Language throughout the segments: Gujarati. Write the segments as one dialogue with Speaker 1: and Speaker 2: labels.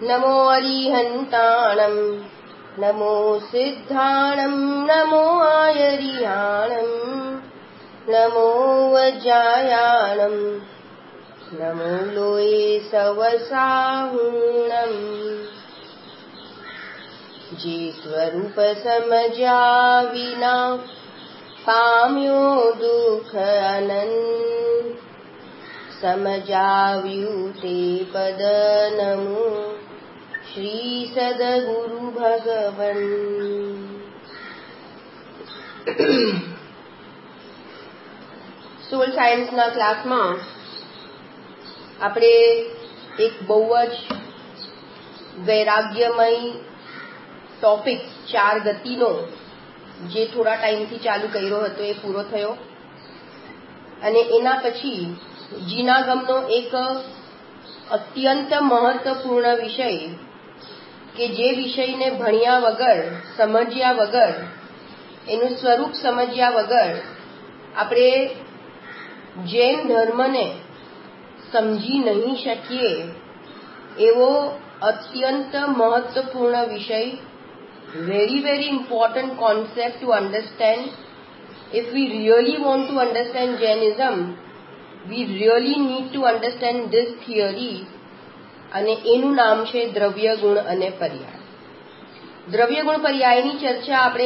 Speaker 1: नमो अरिहन्ताणं नमो सिद्धाणं नमो आयरियाणं नमो वज्रायाणं नमो लोये सवसाहुणम्। जे स्वरूप समजा विना पाम्यो दुख अनंत, समजाव्यू ते पद नमो श्री सद्गुरु भगवन। સોલ સાયન્સના ક્લાસમાં આપણે એક બહુ જ વૈરાગ્યમય ટોપિક 4 ગતિનો જે થોડા ટાઈમથી ચાલુ કર્યો હતો એ પૂરો થયો અને એના પછી જીનાગમનો એક અત્યંત મહત્વપૂર્ણ વિષય કે જે વિષયને ભણ્યા વગર સમજ્યા વગર એનું સ્વરૂપ સમજ્યા વગર આપણે જૈન ધર્મને સમજી નહીં શકીએ એવો અત્યંત મહત્વપૂર્ણ વિષય, very very important concept to understand. If we really want to understand Jainism, we really need to understand this theory અને એનું નામ છે દ્રવ્ય ગુણ અને પર્યાય. દ્રવ્ય ગુણ પર્યાયની ચર્ચા આપણે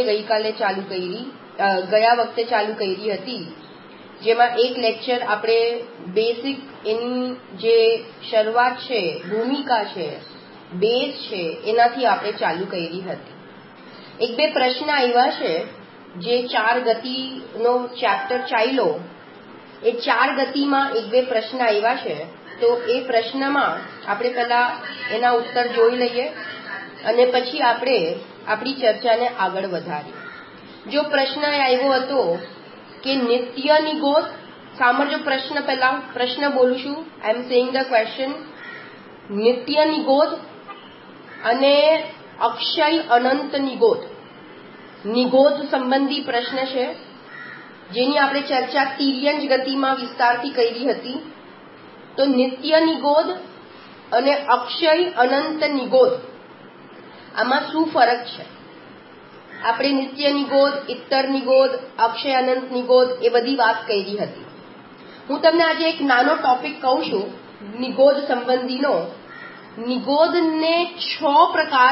Speaker 1: ગયા વખતે ચાલુ કરી હતી, જેમાં એક લેક્ચર આપણે બેસિક એની જે શરૂઆત છે, ભૂમિકા છે, બેઝ છે, એનાથી આપણે ચાલુ કરી હતી. એક બે પ્રશ્ન આવ્યા છે જે 4 ગતિનો ચેપ્ટર ચાલ્યો એ 4 ગતિમાં એક બે પ્રશ્ન આવ્યા છે. તો એ પ્રશ્નમાં આપણે પહેલા એના ઉત્તર જોઈ લઈએ અને પછી આપણે આપણી ચર્ચાને આગળ વધારીએ. જો પ્રશ્ન આવ્યો હતો કે નિત્ય નિગોધ, સાંભળજો પ્રશ્ન, પહેલા પ્રશ્ન બોલું છું, I am saying the question. નિત્ય નિગોધ અને અક્ષય અનંત નિગોધ, નિગોધ સંબંધી પ્રશ્ન છે જેની આપણે ચર્ચા તિર્યંજ ગતિમાં વિસ્તારથી કરી હતી. તો નિત્ય નિગોધ અને અક્ષય અનંત નિગોધ, આમાં શું ફરક છે? આપણે નિત્ય નિગોધ, ઇત્તર નિગોધ, અક્ષય અનંત નિગોધ એ બધી વાત કરી હતી. હું તમને આજે એક નાનો ટોપિક કહું છું નિગોધ સંબંધીનો. નિગોધને 6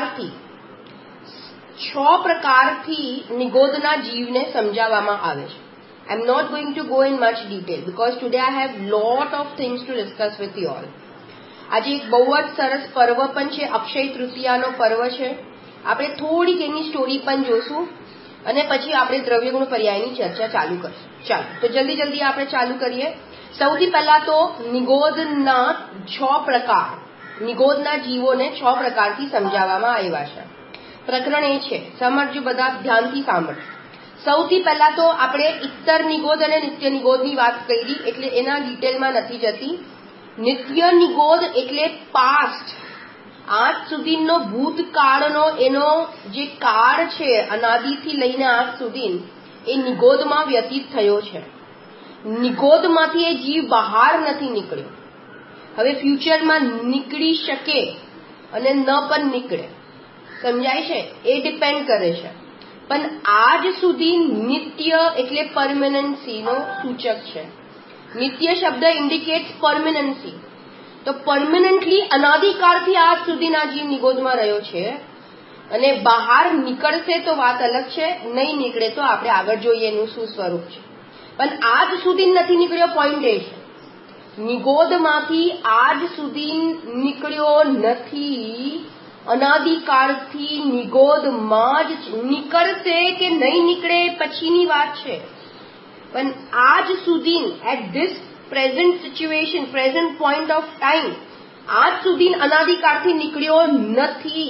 Speaker 1: પ્રકારથી નિગોધના જીવને સમજાવવામાં આવે છે. I am not going to go in much detail because today I have lot of things to discuss with you all. આજે એક બહુ જ સરસ પર્વ પણ છે, અક્ષય તૃતીયાનો પર્વ છે. આપણે થોડીક એની સ્ટોરી પણ જોશું અને પછી આપણે દ્રવ્યગુણ પર્યાયની ચર્ચા ચાલુ કરશું. ચાલો તો જલ્દી આપણે ચાલુ કરીએ. સૌથી પહેલા તો નિગોધના 6 પ્રકાર, નિગોધના જીવોને 6 પ્રકારથી સમજાવવામાં આવ્યા છે. પ્રકરણ એ છે, સમજજો બધા, ધ્યાનથી સાંભળજો. સૌથી પહેલા તો આપણે ઇત્તર નિગોધ અને નિત્ય નિગોધની વાત કરી એટલે એના ડિટેલમાં નથી જતી. નિત્ય નિગોધ એટલે પાસ્ટ, આજ સુધીનો ભૂતકાળનો એનો જે કાળ છે, અનાદિથી લઈને આજ સુધી એ નિગોધમાં વ્યતીત થયો છે. નિગોધમાંથી એ જીવ બહાર નથી નીકળ્યો. હવે ફ્યુચરમાં નીકળી શકે અને ન પણ નીકળે, સમજાય છે? એ ડિપેન્ડ કરે છે. પણ આજ સુધી નિત્ય એટલે પરમેનન્સીનો સૂચક છે. નિત્ય શબ્દ ઇન્ડિકેટ્સ પરમેનન્સી. તો પરમેનન્ટલી અનાદિકાળથી આજ સુધીના જીવ નિગોધમાં રહ્યો છે અને બહાર નીકળશે તો વાત અલગ છે, નહીં નીકળે તો આપણે આગળ જોઈએ એનું શું સ્વરૂપ છે. પણ આજ સુધી નથી નીકળ્યો, પોઈન્ટ એ છે. નિગોધમાંથી આજ સુધી નીકળ્યો નથી, અનાદિકાળથી નિગોધમાં જ નીકળશે કે નહીં નીકળે પછીની વાત છે. પણ આજ સુધી at this present situation, present point of time, આજ સુધી અનાદિકાળથી નીકળ્યો નથી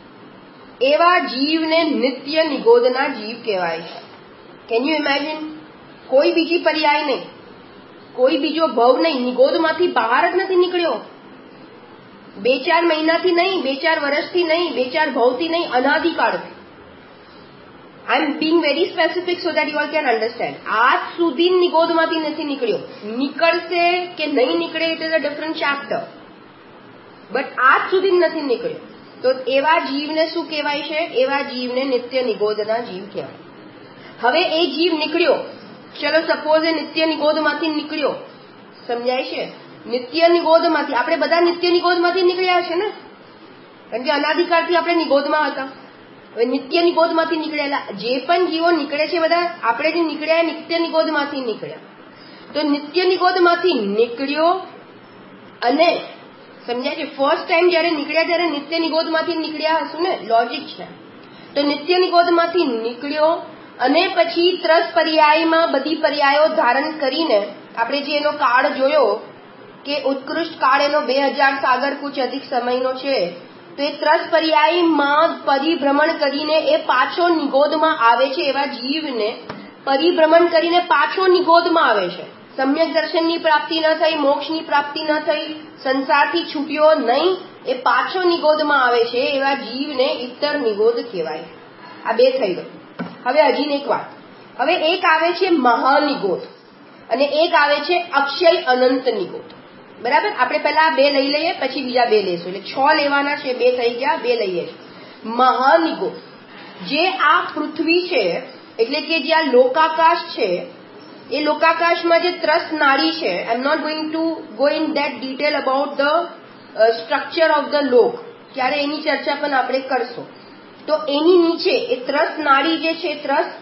Speaker 1: એવા જીવને નિત્ય નિગોધના જીવ કહેવાય છે. Can you imagine? કોઈ બીજી પર્યાય નહીં, કોઈ બીજો ભવ નહીં, નિગોધમાંથી બહાર જ નથી નીકળ્યો. 2-4 મહિનાથી નહીં, 2-4 વર્ષથી નહીં, 2-4 ભવથી નહીં, અનાદિકાળથી. I am being very specific so that you all can understand. આજ સુધી નિગોધમાંથી નથી નીકળ્યો. નીકળશે કે નહીં નીકળે it is a different chapter. But આજ સુધી નથી નીકળ્યો. તો એવા જીવને શું કહેવાય છે? એવા જીવને નિત્ય નિગોદના જીવ કહેવાય. હવે એ જીવ નીકળ્યો, ચલો સપોઝ એ નિત્ય નિગોદમાંથી નીકળ્યો, સમજાય છે? નિત્ય નિગોદમાંથી આપણે બધા નિત્ય નિગોદમાંથી નીકળ્યા છે ને, કારણ કે અનાધિકારથી આપણે નિગોદમાં હતા. હવે નિત્ય નિગોદમાંથી નીકળેલા જે પણ જીવો નીકળે છે બધા આપણે જે નીકળ્યા નિત્ય નિગોદમાંથી નીકળ્યા. તો નિત્ય નિગોદમાંથી નીકળ્યો અને સમજાય છે ફર્સ્ટ ટાઈમ જયારે નીકળ્યા ત્યારે નિત્ય નિગોદમાંથી નીકળ્યા હશું ને, લોજિક છે. તો નિત્ય નિગોદમાંથી નીકળ્યો અને પછી ત્રસ પર્યાયમાં બધી પર્યાયો ધારણ કરીને આપણે જે એનો કાળ જોયો કે ઉત્કૃષ્ટ કાળ એનો 2000 સાગર કુચ અધિક સમયનો છે. તો એ ત્રસ પર્યાયમાં પરિભ્રમણ કરીને એ પાછો નિગોદમાં આવે છે. એવા જીવને પરિભ્રમણ કરીને પાછો નિગોદમાં આવે છે. સમ્યક દર્શનની પ્રાપ્તિ ન થઈ, મોક્ષની પ્રાપ્તિ ન થઈ, સંસારથી છૂટ્યો નહીં, એ પાછો નિગોદમાં આવે છે. એવા જીવને ઇત્તર નિગોદ કહેવાય. આ બે થઈ ગયું. હવે હજી એક વાત. હવે એક આવે છે મહાનિગોદ અને એક આવે છે અક્ષય અનંત નિગોદ. બરાબર? આપણે પહેલા બે લઈ લઈએ, પછી બીજા બે લઈશું. એટલે 6 લેવાના છે, 2 થઈ ગયા, 2 લઈએ. મહાનિગોદ જે આ પૃથ્વી છે, એટલે કે જે આ લોકાકાશ છે, એ લોકાકાશમાં જે ત્રસ નાડી છે, I am not going to go in that detail about the structure of the lok, ત્યારે એની ચર્ચા પણ આપણે કરશું. તો એની નીચે એ ત્રસ નાડી જે છે,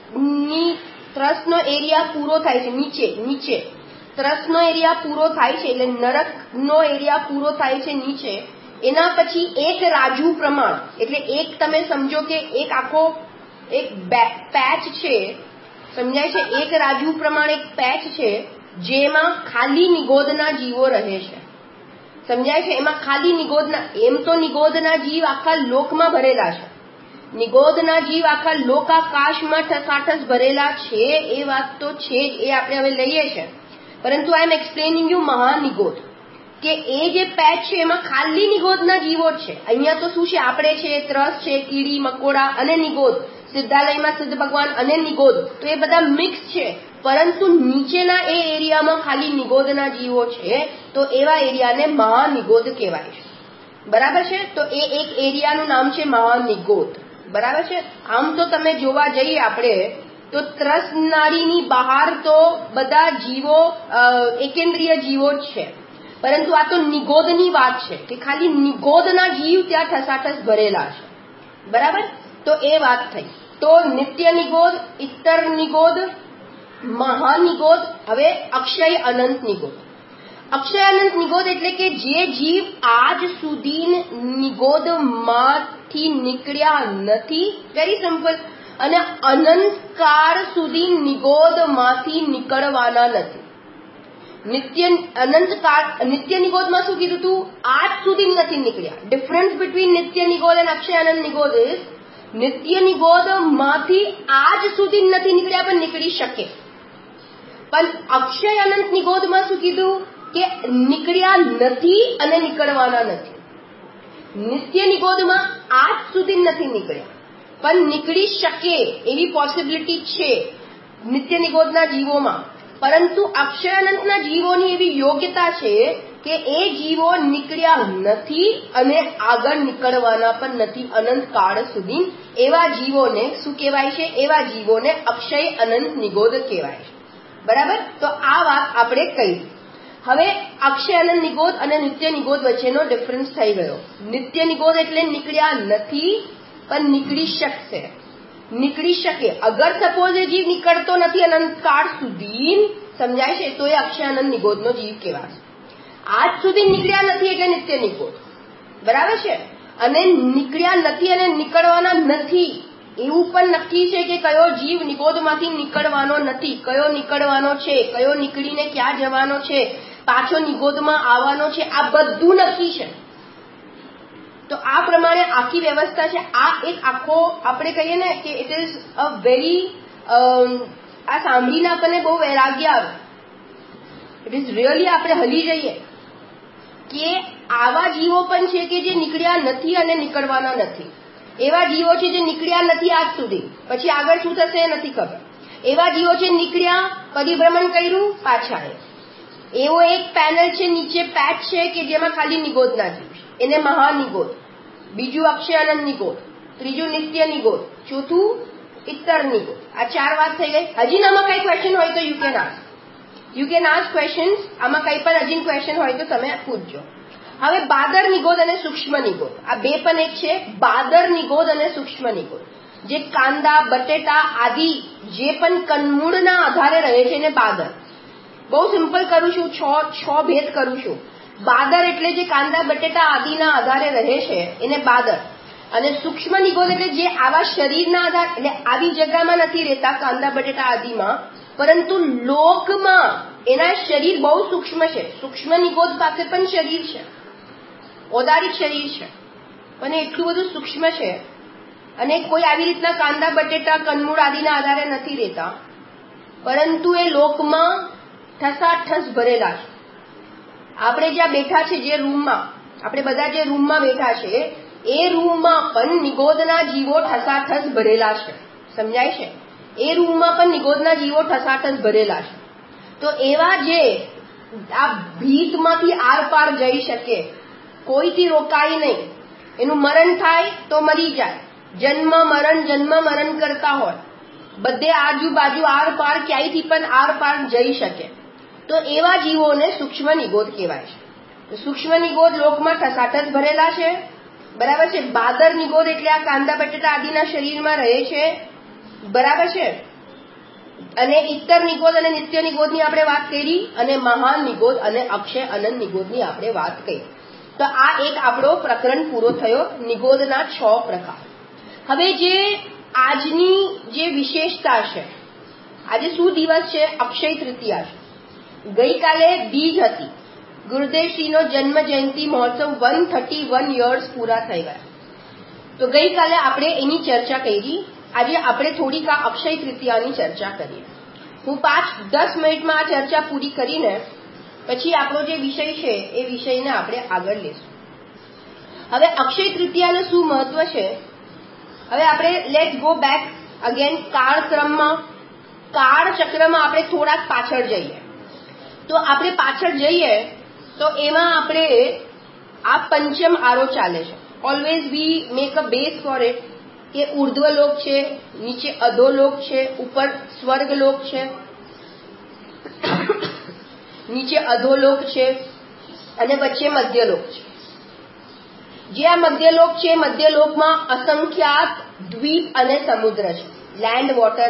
Speaker 1: ત્રસનો એરિયા પૂરો થાય છે. નીચે ત્રસનો એરિયા પૂરો થાય છે, એટલે નરકનો એરિયા પૂરો થાય છે નીચે. એના પછી એક રાજુ પ્રમાણ, એટલે એક તમે સમજો કે એક આખો એક પેચ છે, સમજાય છે? એક રાજુ પ્રમાણ એક પેચ છે જેમાં ખાલી નિગોદના જીવો રહે છે. સમજાય છે? એમાં ખાલી નિગોદના, એમ તો નિગોદના જીવ આખા લોકમાં ભરેલા છે, નિગોદના જીવ આખા લોકાકાશમાં ઠસાઠસ ભરેલા છે, એ વાત તો છે જ, એ આપણે હવે લઈએ છીએ. પરંતુ આઈ એમ એક્સપ્લેનિંગ યુ મહાનિગોદ, કે એ જે પેચ છે એમાં ખાલી નિગોદના જીવો છે. અહીંયા તો શું છે, આપણે છે, ત્રસ છે, કીડી મકોડા અને નિગોદ, સિદ્ધાલયમાં સિદ્ધ ભગવાન અને નિગોદ, તો એ બધા મિક્સ છે. પરંતુ નીચેના એ એરિયામાં ખાલી નિગોદના જીવો છે, તો એવા એરિયાને મહાનિગોદ કહેવાય છે. બરાબર છે? તો એ એક એરિયાનું નામ છે મહાનિગોદ. બરાબર છે? આમ તો તમે જોવા જઈએ આપણે તો ત્રસ નાડીની બહાર તો બધા જીવો એકેન્દ્રીય જીવો જ છે, પરંતુ આ તો નિગોદની વાત છે કે ખાલી નિગોદના જીવ ત્યાં ઠસાઠસ ભરેલા છે. બરાબર? તો એ વાત થઈ. તો નિત્ય નિગોદ, ઇત્તર નિગોદ, મહાનિગોદ. હવે અક્ષય અનંત નિગોદ. અક્ષય અનંત નિગોદ એટલે કે જે જીવ આજ સુધી નિગોદમાંથી નીકળ્યા નથી, વેરી સિમ્પલ, અને અનંતકાળ સુધી નિગોદમાંથી નીકળવાના નથી. નિત્ય નિગોદમાં શું કીધું તું? આજ સુધી નથી નીકળ્યા. ડિફરન્સ બિટવીન નિત્ય નિગોદ અને અક્ષય અનંત નિગોદ ઇઝ નિત્ય નિગોદમાંથી આજ સુધી નથી નીકળ્યા પણ નીકળી શકે. પણ અક્ષય અનંત નિગોદમાં શું કીધું? કે નીકળ્યા નથી અને નીકળવાના નથી. નિત્ય નિગોદમાં આજ સુધી નથી નીકળ્યા પણ નીકળી શકે એવી પોસિબિલિટી છે નિત્ય નિગોદના જીવોમાં. પરંતુ અક્ષય અનંતના જીવોની એવી યોગ્યતા છે કે એ જીવો નીકળ્યા નથી અને આગળ નીકળવાના પણ નથી અનંત કાળ સુધી. એવા જીવોને શું કહેવાય છે? એવા જીવોને અક્ષય અનંત નિગોદ કહેવાય છે. બરાબર? તો આ વાત આપણે કહી. હવે અક્ષય અનંત નિગોદ અને નિત્ય નિગોદ વચ્ચેનો ડિફરન્સ થઈ ગયો. નિત્ય નિગોદ એટલે નીકળ્યા નથી પણ નીકળી શકશે, નીકળી શકે. અગર સપોઝ એ જીવ નીકળતો નથી અનંતકાળ સુધી, સમજાય છે, તો એ અક્ષય અનંત નિગોદનો જીવ કહેવાશે. આજ સુધી નીકળ્યા નથી એટલે નિત્ય નિગોદ. બરાબર છે? અને નીકળ્યા નથી અને નીકળવાના નથી એવું પણ નક્કી છે કે કયો જીવ નિગોદમાંથી નીકળવાનો નથી, કયો નીકળવાનો છે, કયો નીકળીને ક્યાં જવાનો છે, પાછો નિગોદમાં આવવાનો છે, આ બધું નક્કી છે. તો આ પ્રમાણે આખી વ્યવસ્થા છે. આ એક આખો આપણે કહીએ ને કે ઇટ ઇઝ અ વેરી, આ સાંભળીને આપણને બહુ વૈરાગ્ય આવે. ઇટ ઇઝ રિયલી આપણે હલી જઈએ કે આવા જીવો પણ છે કે જે નીકળ્યા નથી અને નીકળવાના નથી. એવા જીવો છે જે નીકળ્યા નથી આજ સુધી, પછી આગળ શું થશે એ નથી ખબર. એવા જીવો છે નીકળ્યા, પરિભ્રમણ કર્યું, પાછા આવ્યા. એવો એક પેનલ છે, નીચે પેચ છે કે જેમાં ખાલી નિગોદના જીવ છે. એને મહાનિગોદ, બીજું અક્ષય અનંત નિગોદ, ત્રીજું નિત્ય નિગોદ, ચોથું ઇત્તર નિગોદ. આ 4 વાત થઈ ગઈ. હજી આમાં કઈ ક્વેશ્ચન હોય તો યુ કેન આસ્ક ક્વેશ્ચન્સ. આમાં કઈ પણ હજી ક્વેશ્ચન હોય તો તમે પૂછજો. હવે બાદર નિગોદ અને સૂક્ષ્મ નિગોદ, આ બે પણ એક છે. બાદર નિગોદ અને સૂક્ષ્મ નિગોદ, જે કાંદા, બટેટા આદિ જે પણ કંદમૂળના આધારે રહે છે એને બાદર. બહુ સિમ્પલ કરું છું, 6 ભેદ કરું છું. બાદર એટલે જે કાંદા, બટેટા આદિના આધારે રહે છે એને બાદર. અને સૂક્ષ્મ નિગોદ એટલે જે આવા શરીરના આધાર, એટલે આવી જગ્યામાં નથી રહેતા કાંદા, બટેટા આદિમાં, પરંતુ લોકમાં એના શરીર બહુ સૂક્ષ્મ છે. સૂક્ષ્મ નિગોદ પાસે પણ શરીર છે, ઓદારિક શરીર છે, પણ એટલું બધું સૂક્ષ્મ છે અને કોઈ આવી રીતના કાંદા, બટેટા, કંદમૂળ આદિના આધારે નથી રહેતા, પરંતુ એ લોકમાં ઠસાઠસ ભરેલા છે. આપણે જ્યાં બેઠા છે, જે રૂમમાં આપણે બધા જે રૂમમાં બેઠા છે, એ રૂમમાં પણ નિગોદના જીવો ઠસાઠસ ભરેલા છે. સમજાય છે? એ રૂમમાં પણ નિગોદના જીવો ઠસાઠસ ભરેલા છે. તો એવા જે આ ભીતમાંથી આર પાર જઈ શકે, કોઈથી રોકાય નહીં, એનું મરણ થાય તો મરી જાય, જન્મ મરણ કરતા હોય, બધે આજુબાજુ આર પાર ક્યાંયથી પણ આર પાર જઈ શકે, તો એવા જીવોને સૂક્ષ્મ નિગોદ કહેવાય છે. તો સૂક્ષ્મ નિગોદ લોકમાં ઠસાઠસ ભરેલા છે, બરાબર છે. બાદર નિગોદ એટલે આ કાંદા, બટેટા આદિના શરીરમાં રહે છે, બરાબર છે. અને ઇત્તર નિગોદ અને નિત્ય નિગોદની આપણે વાત કરી, અને મહાન નિગોદ અને અક્ષય અનંત નિગોદની આપણે વાત કરી. તો આ એક આપણો પ્રકરણ પૂરો થયો, નિગોદના 6 પ્રકાર. હવે જે આજની જે વિશેષતા છે, આજે શું દિવસ છે? અક્ષય તૃતીયા છે. ગઈકાલે બીજ હતી. ગુરુદેવશ્રીનો જન્મ જયંતિ મહોત્સવ 131 યર્સ પૂરા થઈ ગયા. તો ગઈકાલે આપણે એની ચર્ચા કરી. આજે આપણે થોડીક આ અક્ષય તૃતીયાની ચર્ચા કરીએ. હું 5-10 મિનિટમાં આ ચર્ચા પૂરી કરીને પછી આપણો જે વિષય છે એ વિષયને આપણે આગળ લઈશું. હવે અક્ષય તૃતીયાનું શું મહત્વ છે? હવે આપણે લેટ્સ ગો બેક અગેન કાળક્રમમાં, કાળચક્રમાં આપણે થોડાક પાછળ જઈએ. તો આપણે પાછળ જઈએ તો એમાં આપણે આ પંચમ આરો ચાલે છે. Always we make a base for it કે ઉર્ધ્વલોક છે, નીચે અધોલોક છે, ઉપર સ્વર્ગલોક છે, નીચે અધોલોક છે અને વચ્ચે મધ્યલોક છે. જે આ મધ્યલોક છે, મધ્યલોકમાં અસંખ્યાત દ્વીપ અને સમુદ્ર છે. Land water.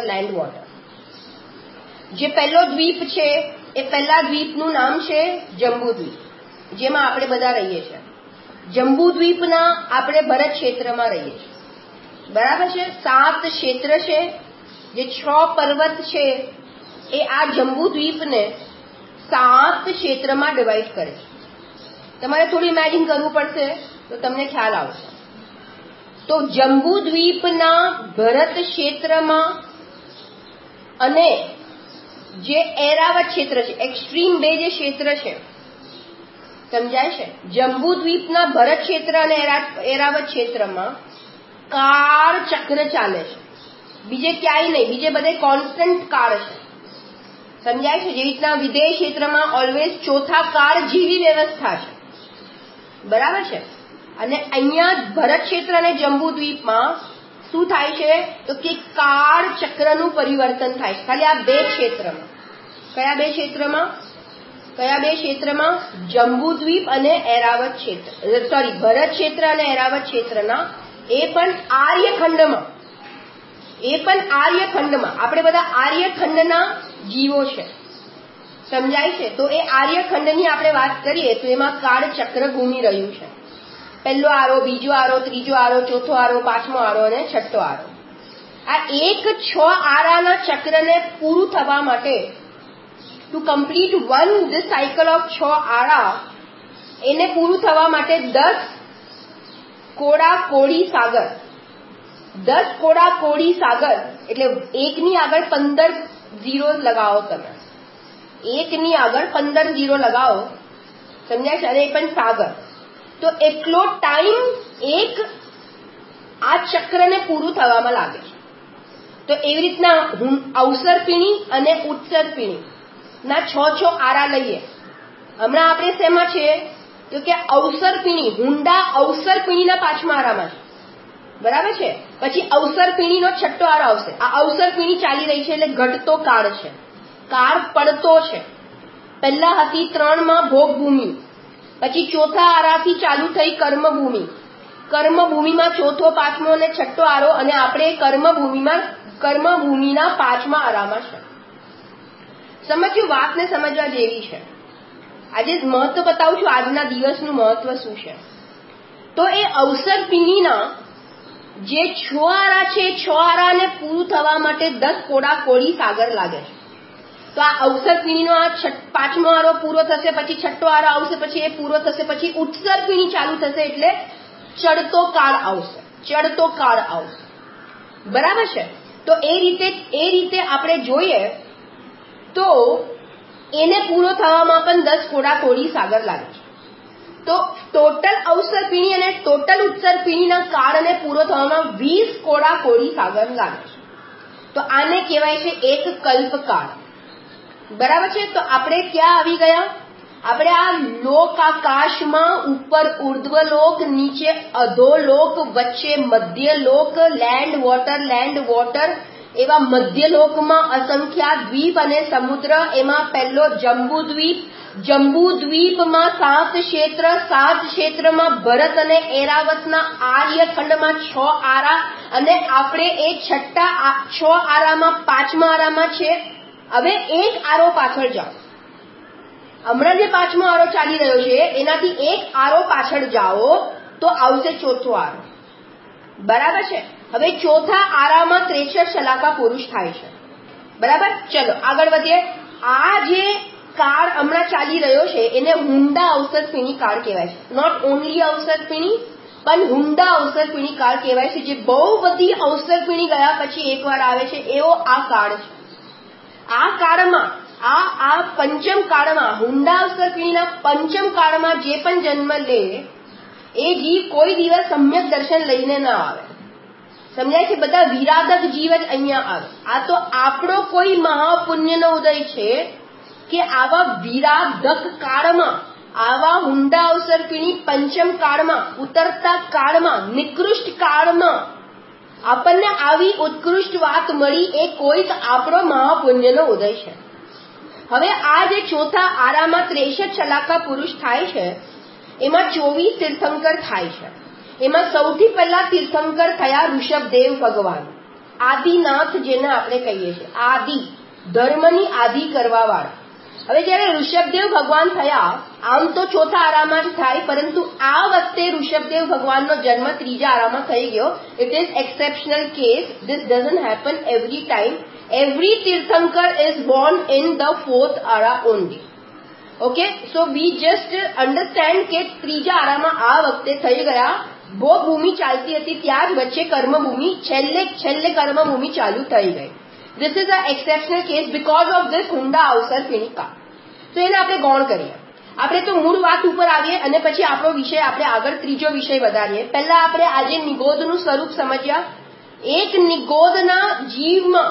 Speaker 1: જે પહેલો દ્વીપ છે એ પહેલા દ્વીપનું નામ છે જંબુદ્વીપ, જેમાં આપણે બધા રહીએ છીએ. જંબુદ્વીપના આપણે ભરત ક્ષેત્રમાં રહીએ છીએ, બરાબર છે. 7 ક્ષેત્ર છે. જે 6 પર્વત છે એ આ જંબુદ્વીપને 7 ક્ષેત્રમાં ડિવાઈડ કરે છે. તમારે થોડું ઇમેજિન કરવું પડશે તો તમને ખ્યાલ આવશે. તો જંબુદ્વીપના ભરત ક્ષેત્રમાં અને જે એરાવત ક્ષેત્ર છે, એક્સ્ટ્રીમ બે જે ક્ષેત્ર છે, સમજાય છે? જંબુદ્વીપના ભરત ક્ષેત્ર અને એરાવત ક્ષેત્રમાં કાળ ચક્ર ચાલે છે. બીજે ક્યાંય નહીં, બીજે બધે કોન્સ્ટન્ટ કાળ છે. સમજાય છે? જે રીતના વિદેશ ક્ષેત્રમાં ઓલવેઝ ચોથા કાળ જેવી વ્યવસ્થા છે, બરાબર છે. અને અહીંયા ભરત ક્ષેત્ર અને જંબુદ્વીપમાં શું થાય છે? તો કે કાળ ચક્રનું પરિવર્તન થાય છે ખાલી આ 2 ક્ષેત્રમાં. કયા 2 ક્ષેત્રમાં? જંબુદ્વીપ અને એરાવત ક્ષેત્ર, સોરી, ભરત ક્ષેત્ર અને એરાવત ક્ષેત્રના. એ પણ આર્યખંડમાં. આપણે બધા આર્યખંડના જીવો છે, સમજાય છે? તો એ આર્યખંડની આપણે વાત કરીએ તો એમાં કાળ ચક્ર ઘૂમી રહ્યું છે. પહેલો આરો, બીજો આરો, ત્રીજો આરો, ચોથો આરો, 5મો આરો અને 6ઠ્ઠો આરો. આ 6 આરાના ચક્રને પૂરું થવા માટે, to complete this cycle of 6 આરા, એને પૂરું થવા માટે 10 કોડા કોડી સાગર. 10 કોડા કોડી સાગર એટલે એકની આગળ 15 ઝીરો લગાવો તમે. એકની આગળ 15 ઝીરો લગાવો, સમજાય છે? અને એ પણ સાગર. તો એટલો ટાઈમ એક આ ચક્રને પૂરું થવામાં લાગે છે. તો એવી રીતના અવસરપીણી અને ઉત્સરપીણી ના 6 આરા લઈએ. હમણાં આપણે શેમાં છે? તો કે અવસરપીણી, હુંડા અવસરપીણીના 5મા આરામાં છે, બરાબર છે. પછી અવસરપીણીનો 6ઠ્ઠો આરો આવશે. આ અવસરપીણી ચાલી રહી છે એટલે ઘટતો કાળ છે, કાળ પડતો છે. પહેલા હતી 3માં ભોગભૂમિ, પછી 4થા આરાથી ચાલુ થઈ કર્મભૂમિ, કર્મભૂમિમાં 4થો 5મો અને 6ઠ્ઠો આરો, અને આપણે કર્મભૂમિના 5મા આરામાં છે. સમજ્યું? વાતને સમજવા જેવી છે. આજે મહત્વ બતાવું છું, આજના દિવસનું મહત્વ શું છે. તો એ અવસરપીણીના જે 6 આરા છે, 6 આરાને પૂરું થવા માટે 10 કોડા કોળી સાગર લાગે છે. તો આ અવસરપીણીનો આ 5મો આરો પૂરો થશે, પછી 6ઠ્ઠો આરો આવશે, પછી એ પૂરો થશે, પછી ઉત્સરપીણી ચાલુ થશે એટલે ચડતો કાળ આવશે, ચડતો કાળ આવશે, બરાબર છે. તો એ રીતે આપણે જોઈએ તો એને પૂરો થવામાં પણ 10 કોડા કોળી સાગર લાગે છે. તો ટોટલ અવસરપીણી અને ટોટલ ઉત્સરપીણીના કાળને પૂરો થવામાં 20 કોડા કોળી સાગર લાગે છે. તો આને કહેવાય છે એક કલ્પકાળ, બરાબર છે. તો આપણે ક્યાં આવી ગયા? આપણે આ લોક આકાશમાં ઉપર ઉર્ધ્વલોક, નીચે અધોલોક, વચ્ચે મધ્યલોક, લેન્ડ વોટર એવા મધ્યલોકમાં અસંખ્ય દ્વીપ અને સમુદ્ર. એમાં પહેલો જંબુદ્વીપમાં 7 ક્ષેત્ર, 7 ક્ષેત્રમાં ભરત અને એરાવતના આર્યખંડમાં 6 આરા, અને આપણે એ 6 આરામાં 5મા આરામાં છે. હવે એક આરો પાછળ જાઓ, હમણાં જે 5મો આરો ચાલી રહ્યો છે એનાથી એક આરો પાછળ જાઓ તો આવશે 4થો આરો, બરાબર છે. હવે 4થા આરામાં 63 શલાકા પુરુષ થાય છે, બરાબર. ચલો આગળ વધીએ. આ જે કાળ હમણાં ચાલી રહ્યો છે એને હુંડા અવસરપીણી કાળ કહેવાય છે. નોટ ઓનલી અવસરપીણી પણ હુંડા અવસરપીણી કાળ કહેવાય છે. જે બહુ બધી અવસરપીણી ગયા પછી એકવાર આવે છે એવો આ કાળ છે. આ કાળમાં આ પંચમ કાળમાં, હુંડા અવસરપીણીના પંચમ કાળમાં જે પણ જન્મ લે એ જીવ કોઈ દિવસ સમ્યક દર્શન લઈને ના આવે, સમજાય છે? બધા વિરાધક જીવ જ અહીંયા આવે. આ તો આપણો કોઈ મહાપુણ્યનો ઉદય છે કે આવા વિરાધક કાળમાં, આવા હુંડા અવસરપીણી પંચમ કાળમાં, ઉતરતા કાળમાં, નિકૃષ્ટ કાળમાં આપણને આવી ઉત્કૃષ્ટ વાત મળી. એ કોઈક આપણો મહાપુણ્યનો ઉદય છે. હવે આ જે 4થા આરામાં 63 શલાકા પુરુષ થાય છે એમાં 24 તીર્થંકર થાય છે. એમાં સૌથી પહેલા તીર્થંકર થયા ઋષભદેવ ભગવાન, આદિનાથ જેને આપણે કહીએ છીએ, આદિ, ધર્મની આદિ કરવા વાળા. હવે જયારે ઋષભદેવ ભગવાન થયા, આમ તો 4થા આરામાં જ થાય, પરંતુ આ વખતે ઋષભદેવ ભગવાનનો જન્મ 3જા આરામાં થઈ ગયો. It is exceptional case. This doesn't happen every time. Every tirthankar is born in the 4th ara only. Okay, so we just understand કે 3જા આરામાં આ વખતે થઈ ગયા. ભોગભૂમિ ચાલતી હતી ત્યાં જ વચ્ચે કર્મભૂમિ, છેલ્લે કર્મભૂમિ ચાલુ થઈ ગઈ. This is an exceptional case because of this હુંડા અવસરપીણી કાળ. તો એને આપણે ગૌણ કરીએ. આપણે તો મૂળ વાત ઉપર આવીએ અને પછી આપણો વિષય આપણે આગળ ત્રીજો વિષય વધારીએ. પહેલા આપણે આજે નિગોદનું સ્વરૂપ સમજ્યા. એક નિગોદના જીવમાં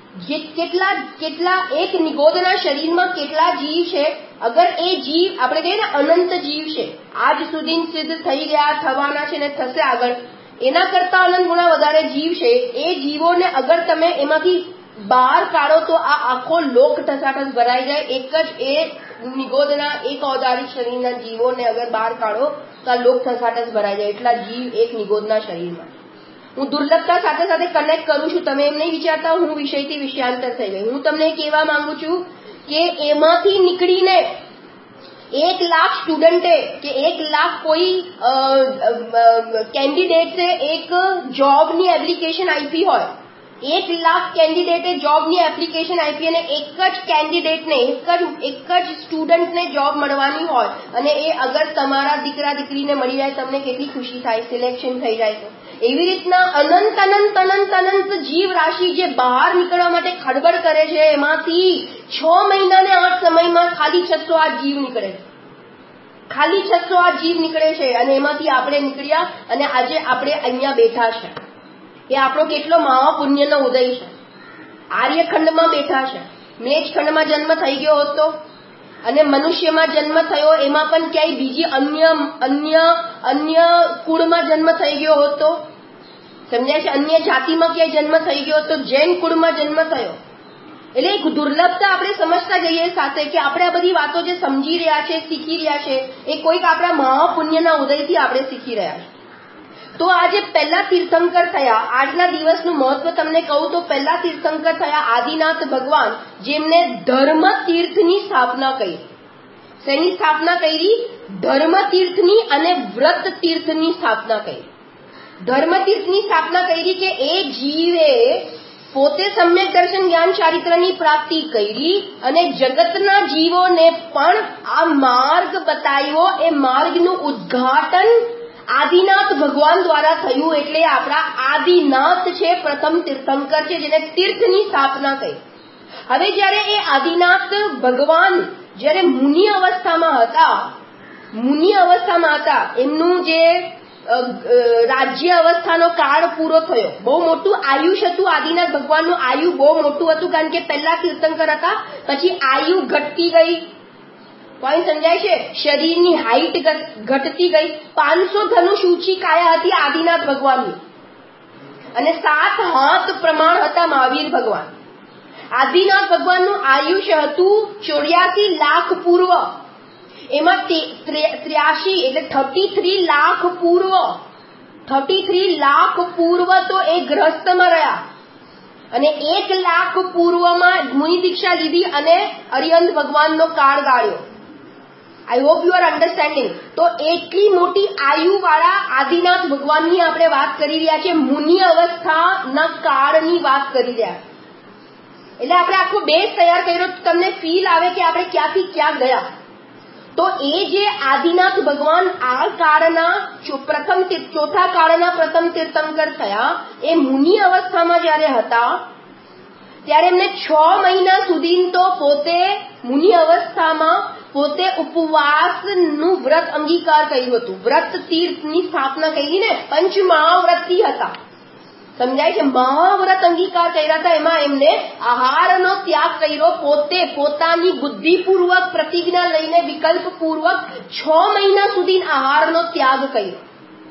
Speaker 1: એક નિગોદના શરીરમાં કેટલા જીવ છે? અગર એ જીવ આપણે કહીએ ને અનંત જીવ છે, આજ સુધી સિદ્ધ થઈ ગયા, થવાના છે ને થશે આગળ, એના કરતા અનંત ગુણા વધારે જીવ છે. એ જીવોને અગર તમે એમાંથી બહાર કાઢો તો આ આખો લોક ઠસાઠસ ભરાઈ જાય. એક જ એ નિગોદના એક ઔદારિક શરીરના જીવોને અગર બહાર કાઢો તો આ લોક ઠસાઠસ ભરાઈ જાય. એટલા જીવ એક નિગોદના શરીરમાં. હું દુર્લભતા સાથે સાથે કનેક્ટ કરું છું. તમે એમ નહીં વિચારતા હું વિષયથી વિષયાંતર થઈ ગઈ. હું તમને કહેવા માંગુ છું કે એમાંથી નીકળીને 1 લાખ સ્ટુડન્ટે કે 1 લાખ કોઈ કેન્ડિડેટ્સે એક જોબની એપ્લિકેશન આપી હોય, 1 લાખ કેન્ડિડેટે જોબની એપ્લિકેશન આપી અને એક જ કેન્ડિડેટને, એક જ સ્ટુડન્ટને જોબ મળવાની હોય અને એ અગર તમારા દીકરા દીકરીને મળી જાય, તમને કેટલી ખુશી થાય, સિલેક્શન થઈ જાય તો. એવી રીતના અનંત જીવ રાશિ જે બહાર નીકળવા માટે ખડબડ કરે છે, એમાંથી 6 મહિના ને 8 સમયમાં ખાલી 608 જીવ નીકળે છે. ખાલી 608 જીવ નીકળે છે અને એમાંથી આપણે નીકળ્યા અને આજે આપણે અહીંયા બેઠા છે. એ આપણો કેટલો મહાપુણ્યનો ઉદય છે. આર્યખંડમાં બેઠા છે. મેષખંડમાં જન્મ થઈ ગયો હોત તો અને મનુષ્યમાં જન્મ થયો એમાં પણ ક્યાંય બીજી અન્ય કુળમાં જન્મ થઈ ગયો હોત તો સમજાય છે, અન્ય જાતિમાં ક્યાંય જન્મ થઈ ગયો તો જૈન કુળમાં જન્મ થયો. એટલે એક દુર્લભતા આપણે સમજતા જઈએ સાથે કે આપણે આ બધી વાતો જે સમજી રહ્યા છે, શીખી રહ્યા છે, એ કોઈક આપણા મહાપુણ્યના ઉદયથી આપણે શીખી રહ્યા છે. તો આજે પહેલા તીર્થંકર થયા, આજના દિવસનું મહત્વ તમને કહું તો પહેલા તીર્થંકર થયા આદિનાથ ભગવાન, જેમને ધર્મ તીર્થની સ્થાપના કરી. શેની સ્થાપના કરી? ધર્મ તીર્થની અને વ્રત તીર્થની સ્થાપના કરી. ધર્મ તીર્થની સ્થાપના કરી કે એ જીવે પોતે સમ્યક દર્શન જ્ઞાન ચારિત્રની પ્રાપ્તિ કરી અને જગતના જીવોને પણ આ માર્ગ બતાવ્યો. એ માર્ગનું ઉદ્ઘાટન આદિનાથ ભગવાન દ્વારા થયું. એટલે આપણા આદિનાથ છે, પ્રથમ તીર્થંકર છે, જેને તીર્થની સ્થાપના થઈ. હવે જ્યારે એ આદિનાથ ભગવાન જ્યારે મુનિ અવસ્થામાં હતા, એમનું જે રાજ્ય અવસ્થાનો કાળ પૂરો થયો, બહુ મોટું આયુષ હતું આદિનાથ ભગવાનનું. આયુ બહુ મોટું હતું, કારણ કે પહેલા તીર્થંકર હતા, પછી આયુ ઘટતી ગઈ. કોઈ સમજાય છે? શરીરની હાઈટ ઘટતી ગઈ. 500 ધનુષ ઊંચી કાયા હતી આદિનાથ ભગવાનની અને 7 હાથ પ્રમાણ હતા મહાવીર ભગવાન. આદિનાથ ભગવાનનું આયુષ્ય હતું 84 લાખ પૂર્વ. એમાં 83 એટલે 33 લાખ પૂર્વ, 33 લાખ પૂર્વ તો એ ગ્રહસ્થમાં રહ્યા અને 1 લાખ પૂર્વમાં મુનિ દીક્ષા લીધી અને અરિહંત ભગવાનનો કાળ ગાળ્યો. I hope you are understanding. તો એટલી મોટી આયુ વાળા આદિનાથ ભગવાનની આપણે વાત કરી રહ્યા છીએ, મુનિ અવસ્થાના કાળની વાત કરી રહ્યા. એટલે આપણે આખો બેઝ તૈયાર કર્યો, તમને ફીલ આવે કે આપણે ક્યાંથી ક્યાં ગયા. તો એ જે આદિનાથ ભગવાન આ કાળના ચોથા કાળના પ્રથમ તીર્થંકર થયા, એ મુનિ અવસ્થામાં જ્યારે હતા ત્યારે એમને 6 મહિના સુધી તો પોતે મુનિ અવસ્થામાં પોતે ઉપવાસનું વ્રત અંગીકાર કર્યું હતું. વ્રત તીર્થની સ્થાપના કરી ને પંચમહાવ્રતી હતા. સમજાય છે? મહાવ્રત અંગીકાર કર્યા હતા. એમાં એમને આહારનો ત્યાગ કર્યો. પોતે પોતાની બુદ્ધિપૂર્વક પ્રતિજ્ઞા લઈને વિકલ્પપૂર્વક 6 મહિના સુધી આહારનો ત્યાગ કર્યો.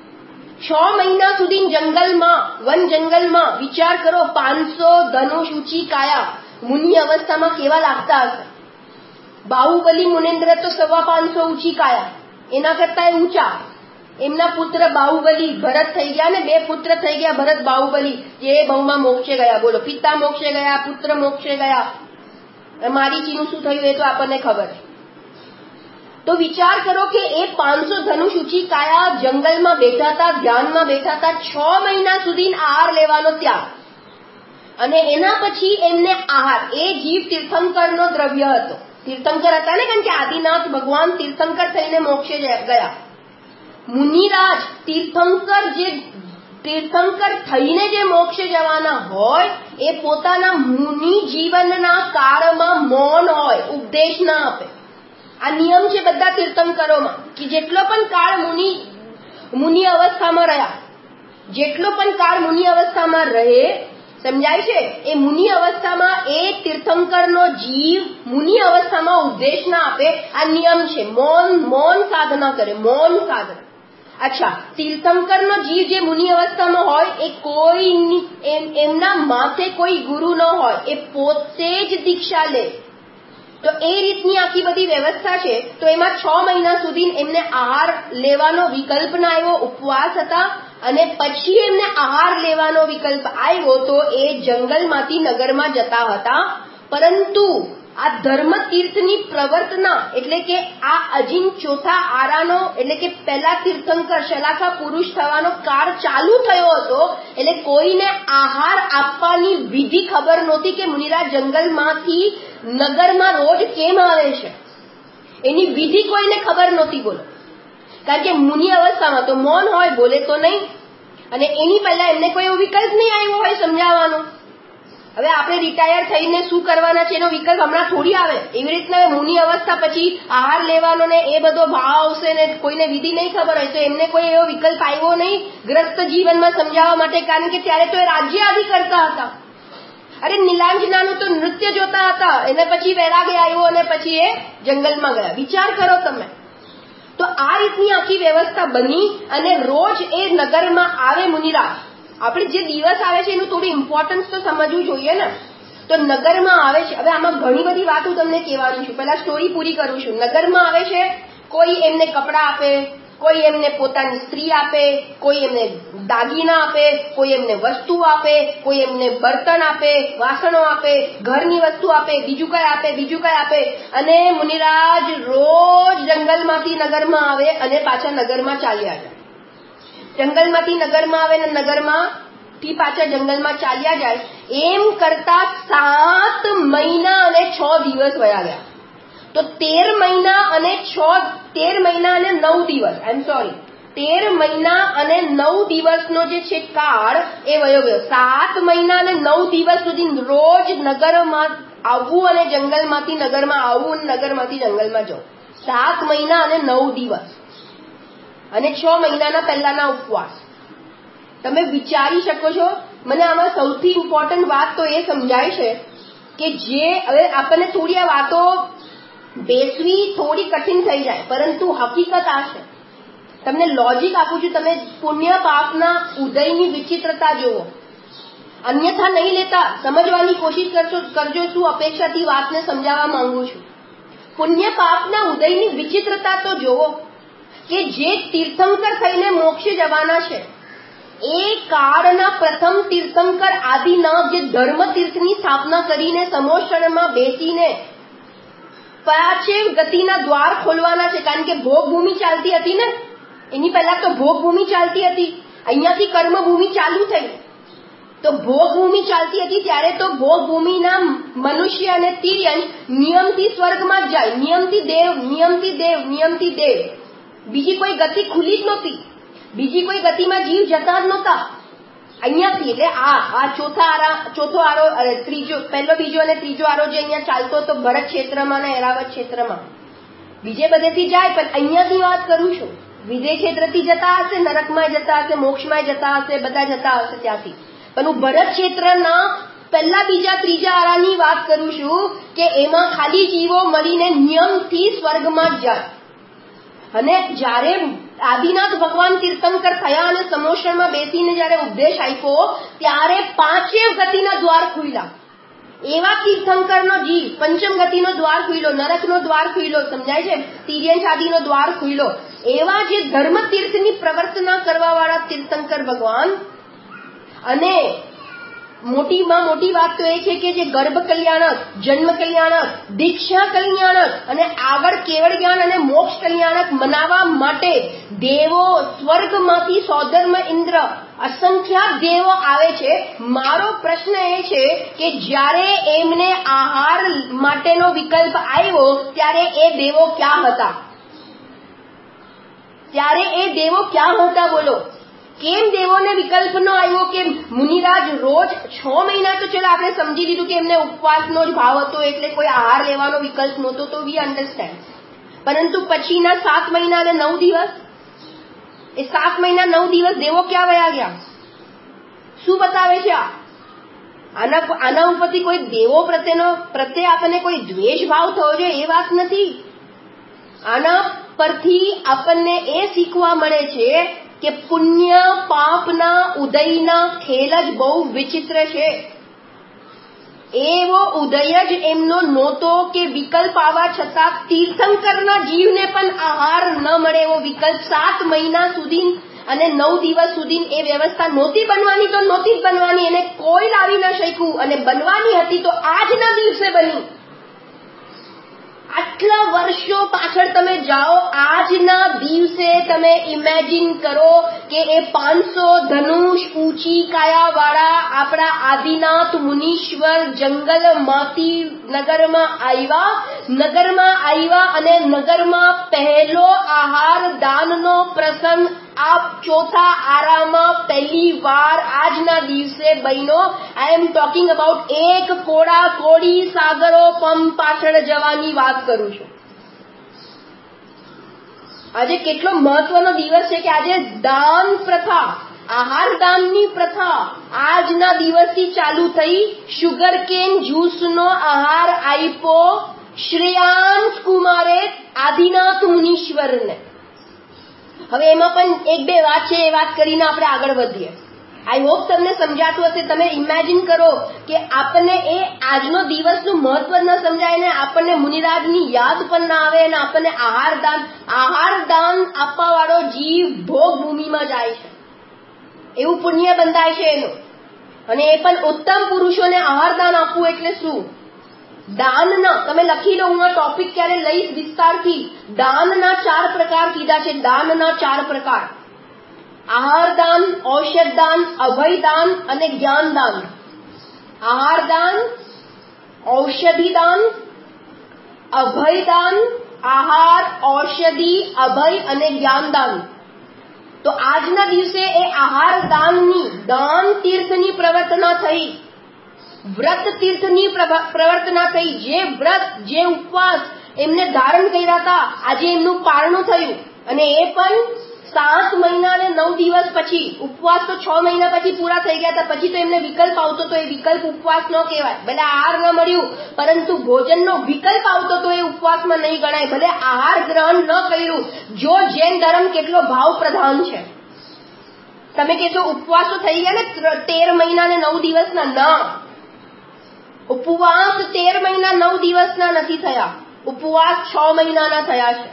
Speaker 1: 6 મહિના સુધી વન જંગલમાં વિચાર કરો, 500 ધનુષ ઊંચી કાયા મુનિ અવસ્થામાં કેવા લાગતા હશે. બાહુબલી મુનેન્દ્ર તો 550 ઊંચી કાયા, એના કરતા ઊંચા. એમના પુત્ર બાહુબલી ભરત થઈ ગયા ને, 2 પુત્ર થઈ ગયા ભરત બાહુબલી, જે બહુમાં મોક્ષે ગયા. બોલો, પિતા મોક્ષે ગયા, પુત્ર મોક્ષે ગયા. મારીચીનું શું થયું એ તો આપણને ખબર છે. તો વિચાર કરો કે એ 500 ધનુષ ઊંચી કાયા જંગલમાં બેઠા હતા, ધ્યાનમાં બેઠા હતા, 6 મહિના સુધી આહાર લેવાનો ત્યાગ. અને એના પછી એમને આહાર, એ જીવ તીર્થંકરનો દ્રવ્ય હતો. તીર્થંકર હતા ને, કારણ કે આદિનાથ ભગવાન તીર્થંકર થઈને મોક્ષે ગયા. મુનિરાજ તીર્થંકર થઈને જે મોક્ષે જવાના હોય એ પોતાના મુનિ જીવનના કાળમાં મૌન હોય, ઉપદેશ ના આપે. આ નિયમ છે બધા તીર્થંકરોમાં કે જેટલો પણ કાળ મુનિ અવસ્થામાં રહ્યા, જેટલો પણ કાળ મુનિ અવસ્થામાં રહે, સમજાય છે? એ મુનિ અવસ્થામાં એ તીર્થંકરનો જીવ મુનિ અવસ્થામાં ઉપદેશ ના આપે. આ નિયમ છે. મૌન સાધના કરે, મૌન સાધના. અચ્છા, તીર્થંકરનો જીવ જે મુનિ અવસ્થામાં હોય એ કોઈ એમના માથે કોઈ ગુરુ ન હોય, એ પોતે જ દીક્ષા લે. તો એ રીતની આખી બધી વ્યવસ્થા છે. તો એમાં 6 મહિના સુધી એમને આહાર લેવાનો વિકલ્પ ના આવ્યો, ઉપવાસ હતા. અને પછી એમને આહાર લેવાનો વિકલ્પ આવ્યો તો એ જંગલમાંથી નગરમાં જતા હતા. પરંતુ આ ધર્મ તીર્થની પ્રવર્તના એટલે કે આ અજીન ચોથા આરાનો એટલે કે પહેલા તીર્થંકર શલાકા પુરુષ થવાનો કાળ ચાલુ થયો હતો. એટલે કોઈને આહાર આપવાની વિધિ ખબર નહોતી કે મુનિરાજ જંગલમાંથી નગરમાં રોજ કેમ આવે છે, એની વિધિ કોઈને ખબર નહોતી. બોલો, કારણ કે મુનિ અવસ્થામાં તો મૌન હોય, બોલે તો નહીં. અને એની પહેલા એમને કોઈ એવો વિકલ્પ નહીં આવ્યો હોય સમજાવવાનો. હવે આપણે રિટાયર થઈને શું કરવાના છે એનો વિકલ્પ હમણાં થોડી આવે. એવી રીતના મુનિ અવસ્થા પછી આહાર લેવાનો ને એ બધો ભાવ આવશે ને કોઈને વિધિ નહીં ખબર હોય તો એમને કોઈ એવો વિકલ્પ આવ્યો નહીં ગ્રસ્ત જીવનમાં સમજાવવા માટે, કારણ કે ત્યારે તો એ રાજ્ય આદિ કરતા હતા. અરે નીલાંજનાનું તો નૃત્ય જોતા હતા, એને પછી વૈરાગ્ય આવ્યો અને પછી એ જંગલમાં ગયા. વિચાર કરો તમે. તો આ રીતની આખી વ્યવસ્થા બની અને રોજ એ નગરમાં આવે મુનિરાજ. આપણે જે દિવસ આવે છે એનું થોડું ઇમ્પોર્ટન્સ તો સમજવું જોઈએ ને. તો નગરમાં આવે છે. હવે આમાં ઘણી બધી વાતો તમને કહેવાની છું, પહેલા સ્ટોરી પૂરી કરું છું. નગરમાં આવે છે, કોઈ એમને કપડાં આપે, કોઈ એમને પોતાની સ્ત્રી આપે, કોઈ એમને દાગીના આપે, કોઈ એમને વસ્તુ આપે, કોઈ એમને બર્તન આપે, વાસણો આપે, ઘરની વસ્તુ આપે, બીજું કઈ આપે, બીજું કઈ આપે. અને મુનિરાજ રોજ જંગલમાંથી નગરમાં આવે અને પાછા નગરમાં ચાલ્યા જાય. જંગલમાંથી નગરમાં આવે અને નગરમાંથી પાછા જંગલમાં ચાલ્યા જાય. એમ કરતા 7 મહિના અને 6 દિવસ વયા ગયા. તો 13 મહિના અને 9 દિવસ, આઈ એમ સોરી, 13 મહિના અને 9 દિવસનો જે છે કાળ એ વયો ગયો. 7 મહિના અને 9 દિવસ સુધી રોજ નગરમાં આવવું અને જંગલમાંથી નગરમાં આવવું અને નગરમાંથી જંગલમાં જવું. 7 મહિના અને 9 દિવસ અને 6 મહિનાના પહેલાના ઉપવાસ. તમે વિચારી શકો છો. મને આમાં સૌથી ઇમ્પોર્ટન્ટ વાત તો એ સમજાય છે કે જે હવે આપણને થોડી આ વાતો બેસવી થોડી કઠિન થઈ જાય, પરંતુ હકીકત આ છે. તમને લોજિક આપું છું, તમે પુણ્ય પાપના ઉદયની વિચિત્રતા જુઓ, અન્યથા નહીં લેતા, સમજવાની કોશિશ કરજો શું અપેક્ષાથી વાતને સમજાવવા માંગુ છું. પુણ્ય પાપના ઉદયની વિચિત્રતા તો જુઓ કે જે તીર્થંકર થઈને મોક્ષે જવાના છે એ કાળના પ્રથમ તીર્થંકર આદિનાથ જે ધર્મ તીર્થની સ્થાપના કરીને સમોષણમાં બેસીને પાંચેય ગતિના દ્વાર ખોલવાના છે. કારણ કે ભોગભૂમિ ચાલતી હતી ને, એની પહેલા તો ભોગભૂમિ ચાલતી હતી, અહીંયાથી કર્મભૂમિ ચાલુ થઈ. તો ભોગભૂમિ ચાલતી હતી ત્યારે તો ભોગભૂમિના મનુષ્ય અને તિર્યંશ નિયમથી સ્વર્ગમાં જ જાય, નિયમથી દેવ, નિયમથી દેવ, નિયમથી દેવ. બીજી કોઈ ગતિ ખુલી જ નહોતી, બીજી કોઈ ગતિમાં જીવ જતા જ નહોતા અહીંયાથી. એટલે ચોથો આરો, પહેલો, બીજો અને ત્રીજો આરો જે અહીંયા ચાલતો હતો ભરત ક્ષેત્રમાં અને એરાવત ક્ષેત્રમાં, બીજે બધેથી જાય, પણ અહીંયાથી વાત કરું છું. વિજય ક્ષેત્રથી જતા હશે, નરકમાં જતા હશે, મોક્ષમાં જતા હશે, બધા જતા હશે ત્યાંથી. પણ હું ભરત ક્ષેત્રના પહેલા, બીજા, ત્રીજા આરાની વાત કરું છું કે એમાં ખાલી જીવો મળીને નિયમથી સ્વર્ગમાં જ જાય. અને જ્યારે આદિનાથ ભગવાન તીર્થંકર થયા અને સમોષણમાં બેસીને જ્યારે ઉપદેશ આપ્યો ત્યારે 5 ગતિના દ્વાર ખુલ્યા. એવા તીર્થંકરનો જીવ પંચમ ગતિનો દ્વાર ખુલ્યો, નરકનો દ્વાર ખુલ્યો, સમજાય છે, તિર્યંશ આદિનો દ્વાર ખુલ્યો. એવા જે ધર્મ તીર્થની પ્રવર્તના કરવા વાળા તીર્થંકર ભગવાન. અને મોટીમાં મોટી વાત તો એ છે કે જે ગર્ભ કલ્યાણક, જન્મ કલ્યાણક, દીક્ષા કલ્યાણક અને આગળ કેવળ જ્ઞાન અને મોક્ષ કલ્યાણક મનાવવા માટે દેવો સ્વર્ગમાંથી સૌધર્મ ઇન્દ્ર અસંખ્યાત દેવો આવે છે. મારો પ્રશ્ન એ છે કે જ્યારે એમને આહાર માટેનો વિકલ્પ આવ્યો ત્યારે એ દેવો ક્યાં હતા? ત્યારે એ દેવો ક્યાં હતા બોલો? કેમ દેવોને વિકલ્પ નો આવ્યો કે મુનિરાજ રોજ 6 મહિના તો ચલો આપણે સમજી લીધું કે એમને ઉપવાસનો જ ભાવ હતો એટલે કોઈ આહાર લેવાનો વિકલ્પ નહોતો, તો વી અન્ડરસ્ટેન્ડ. પરંતુ પછીના 7 મહિના અને 9 દિવસ, એ 7 મહિના 9 દિવસ દેવો ક્યાં વયા ગયા? શું બતાવે છે આના ઉપરથી? કોઈ દેવો પ્રત્યે આપણને કોઈ દ્વેષ ભાવ થવો જોઈએ એ વાત નથી. આના પરથી આપણને એ શીખવા મળે છે કે પુણ્ય પાપના ઉદયના ખેલ જ બહુ વિચિત્ર છે. એવો ઉદય જ એમનો નહોતો કે વિકલ્પ આવવા છતાં તીર્થંકરના જીવને પણ આહાર ન મળે એવો વિકલ્પ 7 મહિના સુધી અને 9 દિવસ સુધી એ વ્યવસ્થા નહોતી બનવાની, તો નહોતી જ બનવાની. એને કોઈ લાવી ન શક્યું અને બનવાની હતી તો આજના દિવસે બની. આટલા વર્ષો પાછળ તમે જાઓ, આજના દિવસે તમે ઇમેજિન કરો કે એ 500 ધનુષ ઊંચી કાયા વાળા આપણા આદિનાથ મુનીશ્વર જંગલમાંથી નગરમાં આવ્યા અને નગરમાં પહેલો આહાર દાનનો પ્રસંગ આ ચોથા આરામાં પહેલી વાર આજના દિવસે બન્યો. આઈ એમ ટોકિંગ અબાઉટ એક કોડા કોડી સાગરો પંપ પાછળ જવાની વાત કરું છું. આજે કેટલો મહત્વનો દિવસ છે કે આજે દાન પ્રથા આહારદાનની પ્રથા આજના દિવસથી ચાલુ થઈ. શુગર કેન જ્યુસનો આહાર આપ્યો શ્રેયાંશ કુમારે આદિનાથ મુનીશ્વરને. હવે એમાં પણ એક બે વાત છે, એ વાત કરીને આપણે આગળ વધીએ. આઈ હોપ તમને સમજાતું હશે. તમે ઇમેજિન કરો કે આપણને એ આજનો દિવસનું મહત્વ ન સમજાય ને આપણને મુનિરાજની યાદ પણ ના આવે અને આપણને આહારદાન આપવા વાળો જીવ ભોગ ભૂમિમાં જાય છે, એવું પુણ્ય બંધાય છે એનું. અને એ પણ ઉત્તમ પુરુષોને આહારદાન આપવું એટલે શું? દાનના, તમે લખી લો, હું આ ટોપિક ક્યારે લઈશ વિસ્તારથી. દાનના 4 પ્રકાર કીધા છે. દાનના 4 પ્રકાર: આહારદાન, ઔષધદાન, અભયદાન અને જ્ઞાનદાન. આહારદાન, ઔષધિદાન, અભયદાન, આહાર, ઔષધિ, અભય અને જ્ઞાનદાન. તો આજના દિવસે એ આહારદાનની, દાન તીર્થની પ્રવર્તના થઈ, વ્રત તીર્થની પ્રવર્તના થઈ. જે વ્રત, જે ઉપવાસ એમને ધારણ કર્યા હતા, આજે એમનું પારણું થયું. અને એ પણ 7 મહિના અને 9 દિવસ પછી. ઉપવાસ તો 6 મહિના પછી પૂરા થઈ ગયા હતા. પછી તો એમને વિકલ્પ આવતો તો એ વિકલ્પ ઉપવાસ ન કહેવાય. ભલે આહાર ન મળ્યું પરંતુ ભોજનનો વિકલ્પ આવતો તો એ ઉપવાસમાં નહીં ગણાય. ભલે આહાર ગ્રહણ ન કર્યું. જો જૈન ધર્મ કેટલો ભાવ પ્રધાન છે. તમે કહેશો ઉપવાસ તો થઈ ગયા ને 13 મહિના અને 9 દિવસના. ના, ઉપવાસ 13 મહિના 9 દિવસના નથી થયા. ઉપવાસ 6 મહિનાના થયા છે.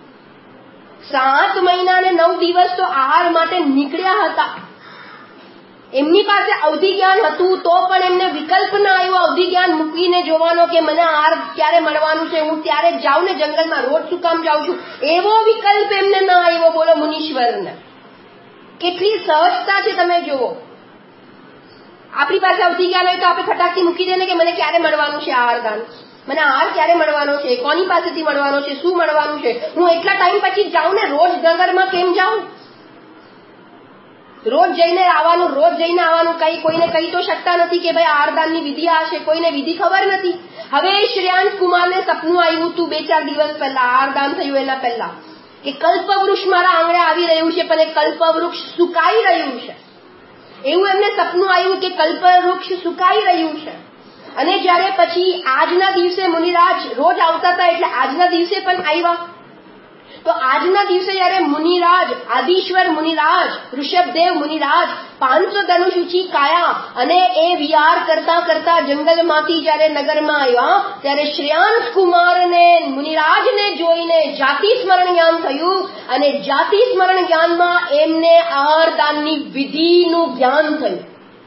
Speaker 1: 7 મહિના અને 9 દિવસ તો આહાર માટે નીકળ્યા હતા. એમની પાસે અવધિ જ્ઞાન હતું તો પણ એમને વિકલ્પ ના આવ્યો અવધિ જ્ઞાન મૂકીને જોવાનો કે મને આહાર ક્યારે મળવાનું છે, હું ત્યારે જ જાઉં ને જંગલમાં, રોજ શું કામ જાઉં છું. એવો વિકલ્પ એમને ના આવ્યો. બોલો મુનીશ્વરને કેટલી સહજતા છે. તમે જુઓ, આપણી પાસે અવધિ જ્ઞાન હોય તો આપણે ફટાકથી મૂકી દે ને કે મને ક્યારે મળવાનું છે આહારદાન, મને આહાર ક્યારે મળવાનો છે, કોની પાસેથી મળવાનો છે, શું મળવાનું છે. હું એટલા ટાઈમ પછી જાઉં ને, રોજ જંગલમાં કેમ જાઉં? રોજ જઈને આવવાનું, કઈ કોઈને કહી તો શકતા નથી કે ભાઈ આહારદાનની વિધિ આ છે. કોઈને વિધિ ખબર નથી. હવે શ્રેયાંશ કુમારને સપનું આવ્યું હતું 2-4 દિવસ પહેલા, આહારદાન થયું એના પહેલા, કે કલ્પવૃક્ષ મારા આંગણે આવી રહ્યું છે, પણ એ કલ્પવૃક્ષ સુકાઈ રહ્યું છે. એવું એમને સપનું આવ્યું કે કલ્પવૃક્ષ સુકાઈ રહ્યું છે. અને જ્યારે પછી આજના દિવસે મુનિરાજ રોજ આવતા હતા, એટલે આજના દિવસે પણ આવ્યા. તો આજના દિવસે જયારે મુનિરાજ, આદિશ્વર મુનિરાજ, ઋષભદેવ મુનિરાજ 500 ધનુષ ઊંચી કાયા અને એ વિહાર કરતા કરતા જંગલમાંથી જયારે નગરમાં આવ્યા, ત્યારે શ્રેયાંશ કુમારને, મુનિરાજને જોઈને જાતિ સ્મરણ જ્ઞાન થયું. અને જાતિ સ્મરણ જ્ઞાનમાં એમને આહારદાનની વિધિનું જ્ઞાન થયું.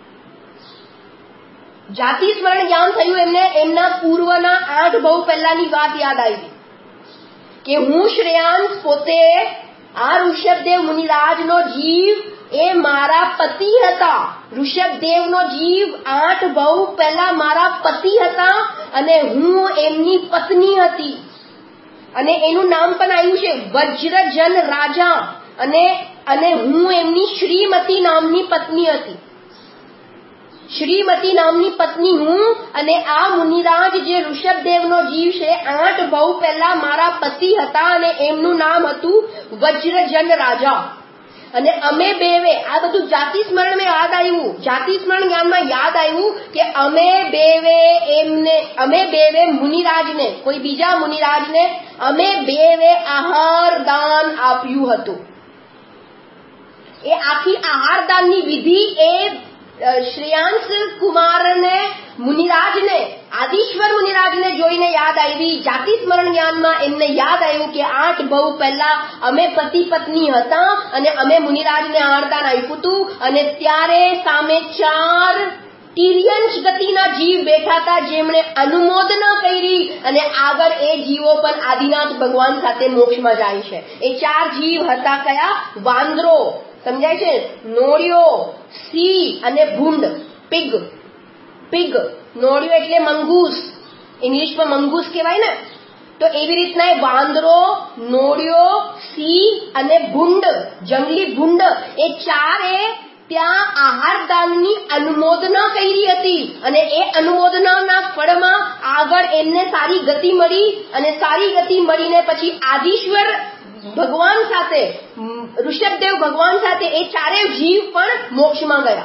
Speaker 1: જાતિ સ્મરણ જ્ઞાન થયું એમને. એમના પૂર્વના 8 બહુ પહેલાની વાત યાદ આવી કે હું શ્રેયાંશ પોતે આ ઋષભદેવ મુનિરાજનો જીવ એ મારા પતિ હતા. ઋષભદેવનો જીવ 8 બહુ પહેલા મારા પતિ હતા અને હું એમની પત્ની હતી. અને એનું નામ પણ આવ્યું છે વજ્રજન રાજા. અને હું એમની શ્રીમતી નામની પત્ની હતી. શ્રીમતી નામની પત્ની હું. અને આ મુનિરાજ જે ઋષભદેવનો જીવ છે 8 બહુ પહેલા મારા પતિ હતા અને એમનું નામ હતું વજ્રજન રાજા. અને અમે બેવે, આ બધું જાતિ સ્મરણ મેં યાદ આવ્યું, જાતિ સ્મરણ જ્ઞાનમાં યાદ આવ્યું કે અમે બેવે મુનિરાજને, કોઈ બીજા મુનિરાજને અમે બેવે આહાર દાન આપ્યું હતું. એ આખી આહારદાનની વિધિ એ શ્રેયાંશ કુમારને, મુનિરાજને, આદિશ્વર મુનિરાજને જોઈને યાદ આવી. જાતિ સ્મરણ જ્ઞાનમાં એમને યાદ આવ્યું કે 8 બહુ પહેલા અમે પતિ પત્ની હતા અને અમે મુનિરાજને આહારદાન આપ્યું હતું. અને ત્યારે સામે 4 તિર્યંશ ગતિના જીવ બેઠા હતા જેમણે અનુમોદના કરી અને આગળ એ જીવો પણ આદિનાથ ભગવાન સાથે મોક્ષમાં જાય છે. એ 4 જીવ હતા કયા? વાંદરો, સમજાય છે, નોળિયો, સી અને ભૂંડ. પિગ, નોળિયો એટલે મંગૂસ, ઇંગ્લિશમાં મંગૂસ કહેવાય ને. તો એવી રીતના વાંદરો, નોળિયો, સી અને ભૂંડ, જંગલી ભૂંડ, એ 4 ત્યાં આહારદાનની અનુમોદના કરી હતી. અને એ અનુમોદનાના ફળમાં આગળ એમને સારી ગતિ મળી. અને સારી ગતિ મળીને પછી આદિશ્વર ભગવાન સાથે, ઋષભદેવ ભગવાન સાથે એ ચારેય જીવ પણ મોક્ષમાં ગયા.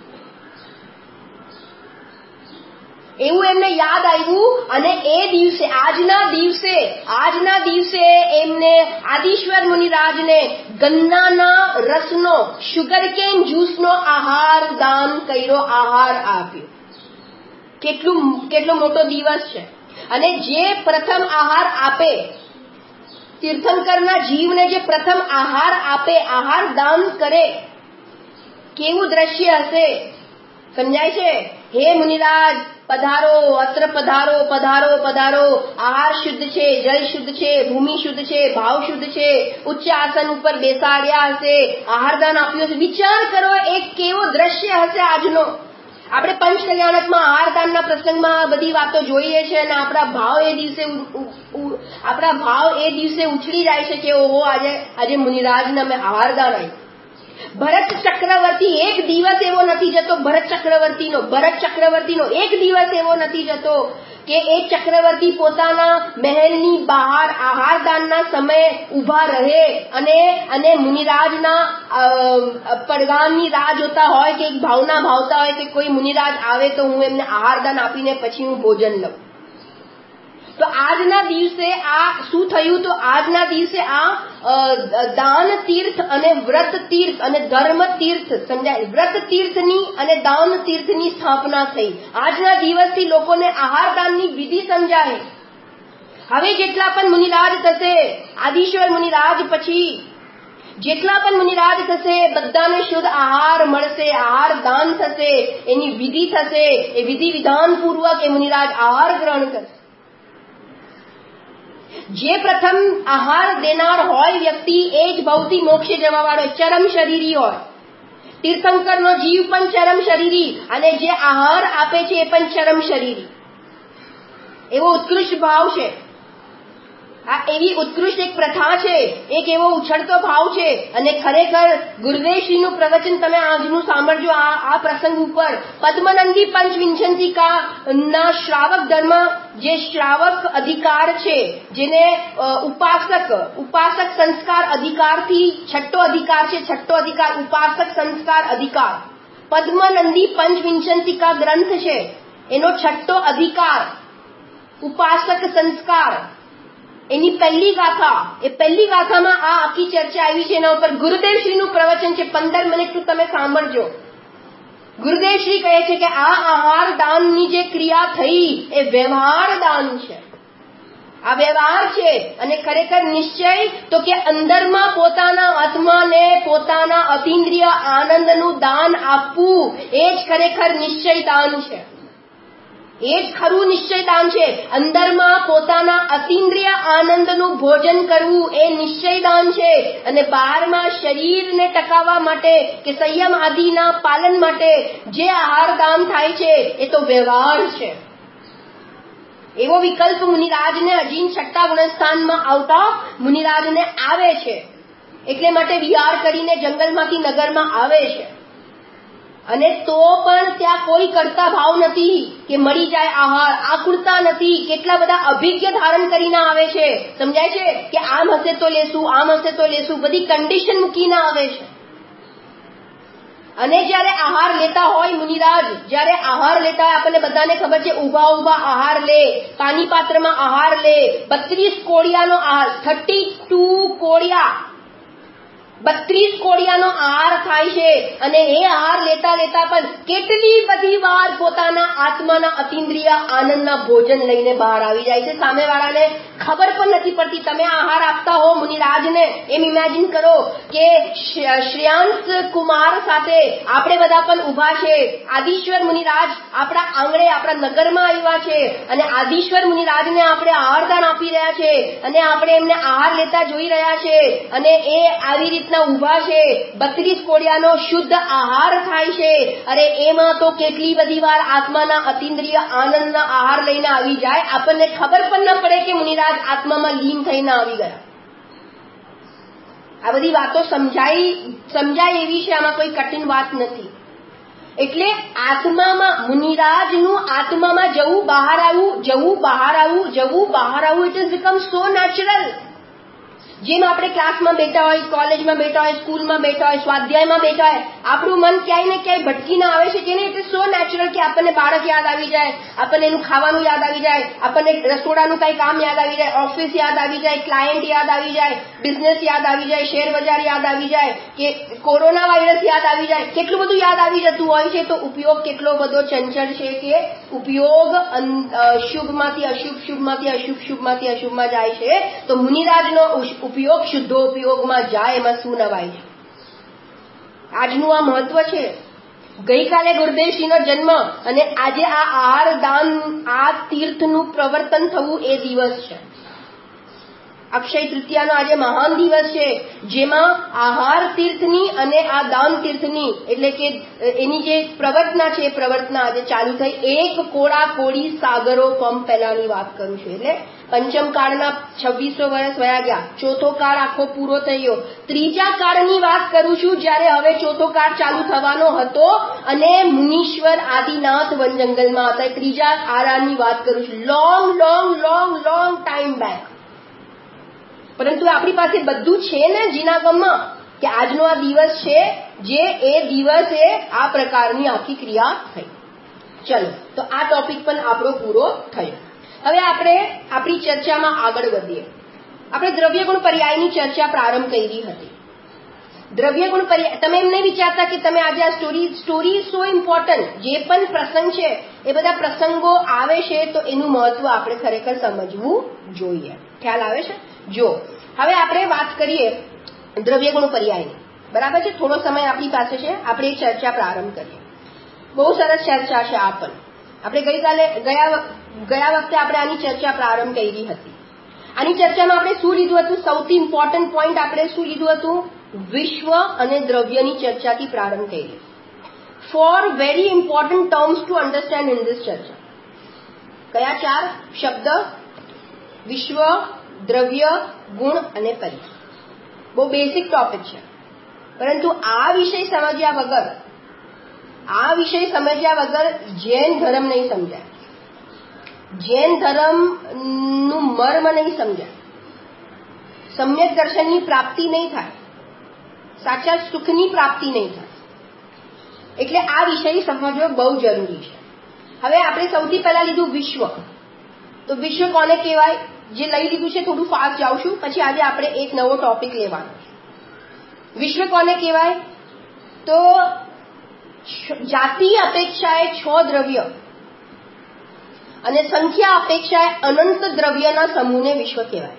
Speaker 1: એવું એમને યાદ આવ્યું અને એ દિવસે, આજના દિવસે એમને આદિશ્વર મુનિરાજને ગન્નાના રસનો, શુગરકેન જ્યુસનો આહાર દાન કર્યો, આહાર આપ્યો. કેટલો મોટો દિવસ છે. અને જે પ્રથમ આહાર આપે, તીર્થંકરના જીવને જે પ્રથમ આહાર આપે, આહાર દાન કરે, કેવું દ્રશ્ય હશે સમજાય છે? હે મુનિરાજ પધારો, અત્ર પધારો, પધારો, પધારો. આહાર શુદ્ધ છે, જલ શુદ્ધ છે, ભૂમિ શુદ્ધ છે, ભાવ શુદ્ધ છે. ઉચ્ચ આસન ઉપર બેસાડ્યા હશે, આહારદાન આપ્યું હશે. વિચાર કરો એક કેવો દ્રશ્ય હશે આજનો. આપણે પંચ કલ્યાણકમાં આહારદાનના પ્રસંગમાં બધી વાતો જોઈએ છે અને આપણા ભાવ એ દિવસે ઉછળી જાય છે કે ઓહો, આજે મુનિરાજને અમે આહારદાન આપ્યું. ભરત ચક્રવર્તી એક દિવસ એવો નથી જતો, ભરત ચક્રવર્તીનો એક દિવસ એવો નથી જતો કે એ ચક્રવર્તી પોતાના મહેલની બહાર આહારદાનના સમયે ઉભા રહે અને મુનિરાજના પડઘામની રાહ જોતા હોય કે ભાવના ભાવતા હોય કે કોઈ મુનિરાજ આવે તો હું એમને આહારદાન આપીને પછી હું ભોજન લઉં. તો આજના દિવસે આ શું થયું? તો આજના દિવસે આ દાન તીર્થ અને વ્રત તીર્થ અને ધર્મ તીર્થ, સમજાય? વ્રત તીર્થની અને દાન તીર્થની સ્થાપના થઈ. આજના દિવસથી લોકોને આહારદાનની વિધિ સમજાય. હવે જેટલા પણ મુનિરાજ થશે, આદિશ્વર મુનિરાજ પછી જેટલા પણ મુનિરાજ થશે, બધાને શુદ્ધ આહાર મળશે, આહાર દાન થશે, એની વિધિ થશે. એ વિધિ વિધાન પૂર્વક એ મુનિરાજ આહાર ગ્રહણ કરશે. જે પ્રથમ આહાર દેનાર હોય વ્યક્તિ, એ જ ભવથી મોક્ષે જવા વાળો ચરમ શરીરી હોય. તીર્થંકરનો જીવ પણ ચરમ શરીરી અને જે આહાર આપે છે એ પણ ચરમ શરીરી. એવો ઉત્કૃષ્ટ ભાવ છે. આ એવી ઉત્કૃષ્ટ એક પ્રથા છે, એક એવો ઉછળતો ભાવ છે. અને ખરેખર ગુરુદેવશ્રીનું પ્રવચન તમે આજનું સાંભળજો આ પ્રસંગ ઉપર. પદ્મનંદી પંચવિંશતિકા ના શ્રાવક ધર્મ, જે શ્રાવક અધિકાર છે, જેને ઉપાસક સંસ્કાર અધિકારથી છઠ્ઠો અધિકાર છે, છઠ્ઠો અધિકાર ઉપાસક સંસ્કાર અધિકાર. પદ્મનંદી પંચવિંશતિકા ગ્રંથ છે, એનો છઠ્ઠો અધિકાર ઉપાસક સંસ્કાર. એની પહેલી ગાથા, એ પહેલી ગાથામાં આ આખી ચર્ચા આવી છે. એના ઉપર ગુરુદેવશ્રીનું પ્રવચન છે. 15 મિનિટ તમે સાંભળજો. ગુરુદેવશ્રી કહે છે કે આ આહાર દાનની જે ક્રિયા થઈ એ વ્યવહાર દાન છે. આ વ્યવહાર છે. અને ખરેખર નિશ્ચય તો કે અંદરમાં પોતાના આત્માને, પોતાના અતિન્દ્રિય આનંદનું દાન આપવું, એ જ ખરેખર નિશ્ચય દાન છે. એ જ ખરું નિશ્ચય દાન છે. અંદરમાં પોતાના અતિન્દ્રિય આનંદનું ભોજન કરવું એ નિશ્ચય દાન છે. અને બહારમાં શરીરને ટકાવવા માટે કે સંયમ આદિના પાલન માટે જે આહાર દાન થાય છે એ તો વ્યવહાર છે. એવો વિકલ્પ મુનિરાજને અજીન છઠ્ઠા ગુણસ્થાનમાં આવતા મુનિરાજને આવે છે. એટલે માટે વિહાર કરીને જંગલમાંથી નગરમાં આવે છે. અને તો પણ ત્યાં કોઈ કરતા ભાવ નથી કે મળી જાય આહાર, આકુળતા નથી. કેટલા બધા અભિજ્ઞ ધારણ કરીને આવે છે. સમજાય છે કે આમ હશે તો લેશું, આમ હશે તો લેશું, બધી કન્ડિશન મૂકીને આવે છે. અને જ્યારે આહાર લેતા હોય મુનિરાજ, જ્યારે આહાર લેતા હોય, આપણને બધાને ખબર છે, ઉભા આહાર લે, પાણી પાત્રમાં આહાર લે. 32 કોળિયાનો આહાર, 32 કોળિયા, 32 કોળિયાનો આહાર થાય છે. અને એ આહાર લેતા પણ કેટલી બધી વાર પોતાના આત્માના અતિન્દ્રિય આનંદના ભોજન લઈને બહાર આવી જાય છે. સામેવાળાને ખબર પણ નથી પડતી. તમે આહાર આપતા હો મુનિરાજને, એમ ઇમેજિન કરો કે શ્રેયાંશ કુમાર સાથે આપણે બધા પણ ઉભા છે. આદિશ્વર મુનિરાજ આપણા આંગણે, આપણા નગરમાં આવ્યા છે અને આદિશ્વર મુનિરાજને આપણે આહારદાન આપી રહ્યા છે અને આપણે એમને આહાર લેતા જોઈ રહ્યા છે. અને એ આવી રીતના ઉભા છે. 32 કોળિયાનો શુદ્ધ આહાર થાય છે. અરે એમાં તો કેટલી બધી વાર આત્માના અતિન્દ્રિય આનંદના આહાર લઈને આવી જાય, આપણને ખબર પણ ન પડે કે મુનિરાજ આત્મામાં લીન થઈને આવી ગયા. આ બધી વાતો સમજાય એવી છે. આમાં કોઈ કઠિન વાત નથી. એટલે આત્મામાં મુનિરાજનું આત્મામાં જવું બહાર આવવું, જવું બહાર આવવું, જવું બહાર આવવું, it is become so natural. જેમ આપણે ક્લાસમાં બેઠા હોય, કોલેજમાં બેઠા હોય, સ્કૂલમાં બેઠા હોય, સ્વાધ્યાયમાં બેઠા હોય, આપણું મન ક્યાંય ને ક્યાંય ભટકીને આવે છે કે નહીં? સો નેચરલ કે આપણને બાળક યાદ આવી જાય, આપણને એનું ખાવાનું યાદ આવી જાય, આપણને રસોડાનું કઈ કામ યાદ આવી જાય, ઓફિસ યાદ આવી જાય, ક્લાયન્ટ યાદ આવી જાય, બિઝનેસ યાદ આવી જાય, શેર બજાર યાદ આવી જાય, કે કોરોના વાયરસ યાદ આવી જાય, કેટલું બધું યાદ આવી જતું હોય છે. તો ઉપયોગ કેટલો બધો ચંચળ છે કે ઉપયોગ શુભમાંથી અશુભ, શુભમાંથી અશુભ, શુભમાંથી અશુભમાં જાય છે. તો મુનિરાજનો ઉપયોગ શુદ્ધો ઉપયોગમાં જાય, એમાં શું નવાય છે? આજનું આ મહત્વ છે. ગઈકાલે ગુરુદેવશ્રીનો જન્મ અને આજે આ આહાર દાન, આ તીર્થનું પ્રવર્તન થવું એ દિવસ છે. અક્ષય તૃતીયાનો આજે મહાન દિવસ છે, જેમાં આહાર તીર્થની અને આ દાન તીર્થની એટલે કે એની જે પ્રવર્તના છે, એ પ્રવર્તના આજે ચાલુ થઈ. એક કોડા કોડી સાગરો પંપ પહેલાની વાત કરું છું. એટલે પંચમ કાળના 2600 વર્ષ વયા ગયા, ચોથો કાળ આખો પૂરો થઈ ગયો. ત્રીજા કાળની વાત કરું છું, જ્યારે હવે ચોથો કાળ ચાલુ થવાનો હતો અને મુનીશ્વર આદિનાથ વન જંગલમાં હતા. ત્રીજા આરાની વાત કરું છું. Long long long long time back. પરંતુ આપણી પાસે બધું છે ને જીનાગમમાં, કે આજનો આ દિવસ છે, જે એ દિવસે આ પ્રકારની આખી ક્રિયા થઈ. ચલો, તો આ ટોપિક પણ આપણો પૂરો થયો. હવે આપણે આપણી ચર્ચામાં આગળ વધીએ. આપણે દ્રવ્યગુણ પર્યાયની ચર્ચા પ્રારંભ કરી હતી. દ્રવ્યગુણ પર્યાય, તમે એમ નહીં વિચારતા કે તમે આજે આ સ્ટોરી સો ઇમ્પોર્ટન્ટ, જે પણ પ્રસંગ છે એ બધા પ્રસંગો આવે છે તો એનું મહત્વ આપણે ખરેખર સમજવું જોઈએ. ખ્યાલ આવે છે? જો હવે આપણે વાત કરીએ દ્રવ્યગુણ પર્યાયની, બરાબર છે? થોડો સમય આપણી પાસે છે, આપણે એ ચર્ચા પ્રારંભ કરીએ. બહુ સરસ ચર્ચા છે આ પણ. આપણે ગયા વખતે આપણે આની ચર્ચા પ્રારંભ કરી હતી. આની ચર્ચામાં આપણે શું લીધું હતું? સૌથી ઇમ્પોર્ટન્ટ પોઈન્ટ આપણે શું લીધું હતું? વિશ્વ અને દ્રવ્યની ચર્ચાથી પ્રારંભ કરી. Four very important terms to understand in this ચર્ચા. કયા 4 શબ્દ? વિશ્વ, દ્રવ્ય, ગુણ અને પર્યાય. બહુ બેસિક ટોપિક છે, પરંતુ આ વિષય સમજ્યા વગર જૈન ધર્મ નહીં સમજાય, જૈન ધર્મનું મર્મ નહીં સમજાય, સમ્યક દર્શનની પ્રાપ્તિ નહીં થાય, સાચા સુખની પ્રાપ્તિ નહીં થાય. એટલે આ વિષય સમજવો બહુ જરૂરી છે. હવે આપણે સૌથી પહેલા લીધું વિશ્વ. તો વિશ્વ કોને કહેવાય? જે લઈ લીધું છે થોડું ફાસ્ટ જાઉં છું, પછી આજે આપણે એક નવો ટોપિક લેવાનો છે. વિશ્વ કોને કહેવાય? તો જાતિ અપેક્ષાએ 6 દ્રવ્ય અને સંખ્યા અપેક્ષાએ અનંત દ્રવ્યના સમૂહને વિશ્વ કહેવાય.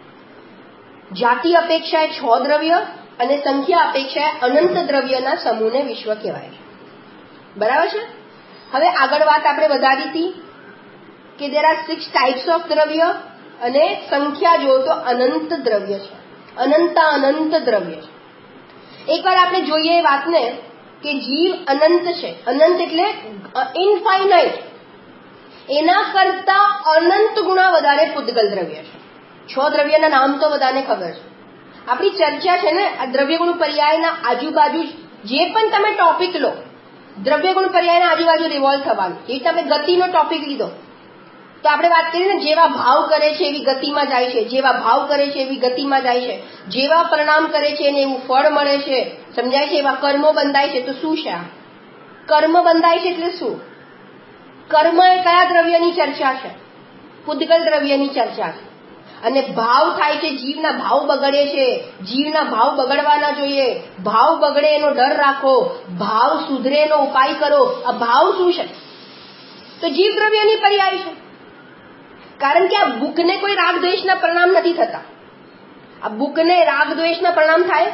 Speaker 1: જાતિ અપેક્ષાએ 6 દ્રવ્ય અને સંખ્યા અપેક્ષાએ અનંત દ્રવ્યના સમૂહને વિશ્વ કહેવાય. બરાબર છે? હવે આગળ વાત આપણે વધારી હતી કે there are 6 types of દ્રવ્ય અને સંખ્યા જો તો અનંત દ્રવ્ય છે, અનંત દ્રવ્ય છે. એકવાર આપણે જોઈએ એ વાતને કે જીવ અનંત છે. અનંત એટલે ઇનફાઇનાઇટ, એના કરતા અનંત ગુણા વધારે પૂતગલ દ્રવ્ય છે. 6 દ્રવ્યના નામ તો બધાને ખબર છે. આપણી ચર્ચા છે ને આ દ્રવ્યગુણ પર્યાયના આજુબાજુ જે પણ તમે ટોપિક લો, દ્રવ્યગુણ પર્યાયના આજુબાજુ રિવોલ્વ થવાનું. એ તમે ગતિનો ટોપિક લીધો તો આપણે વાત કરીએ ને, જેવા ભાવ કરે છે એવી ગતિમાં જાય છે, જેવા ભાવ કરે છે એવી ગતિમાં જાય છે, જેવા પરિણામ કરે છે એને એવું ફળ મળે છે, સમજાય છે? એવા કર્મો બંધાય છે. તો શું છે આ કર્મ બંધાય છે? એટલે શું? કર્મ એ કયા દ્રવ્યની ચર્ચા છે? પૂતગલ દ્રવ્યની ચર્ચા છે. અને ભાવ થાય છે, જીવના ભાવ બગડે છે, જીવના ભાવ બગડવા ના જોઈએ, ભાવ બગડે એનો ડર રાખો, ભાવ સુધરે એનો ઉપાય કરો. આ ભાવ શું છે? તો જીવ દ્રવ્યની પર્યાય છે. કારણ કે આ ભૂખને કોઈ રાગ દ્વેષના પરિણામ નથી થતા. આ ભૂખને રાગ દ્વેષના પરિણામ થાય?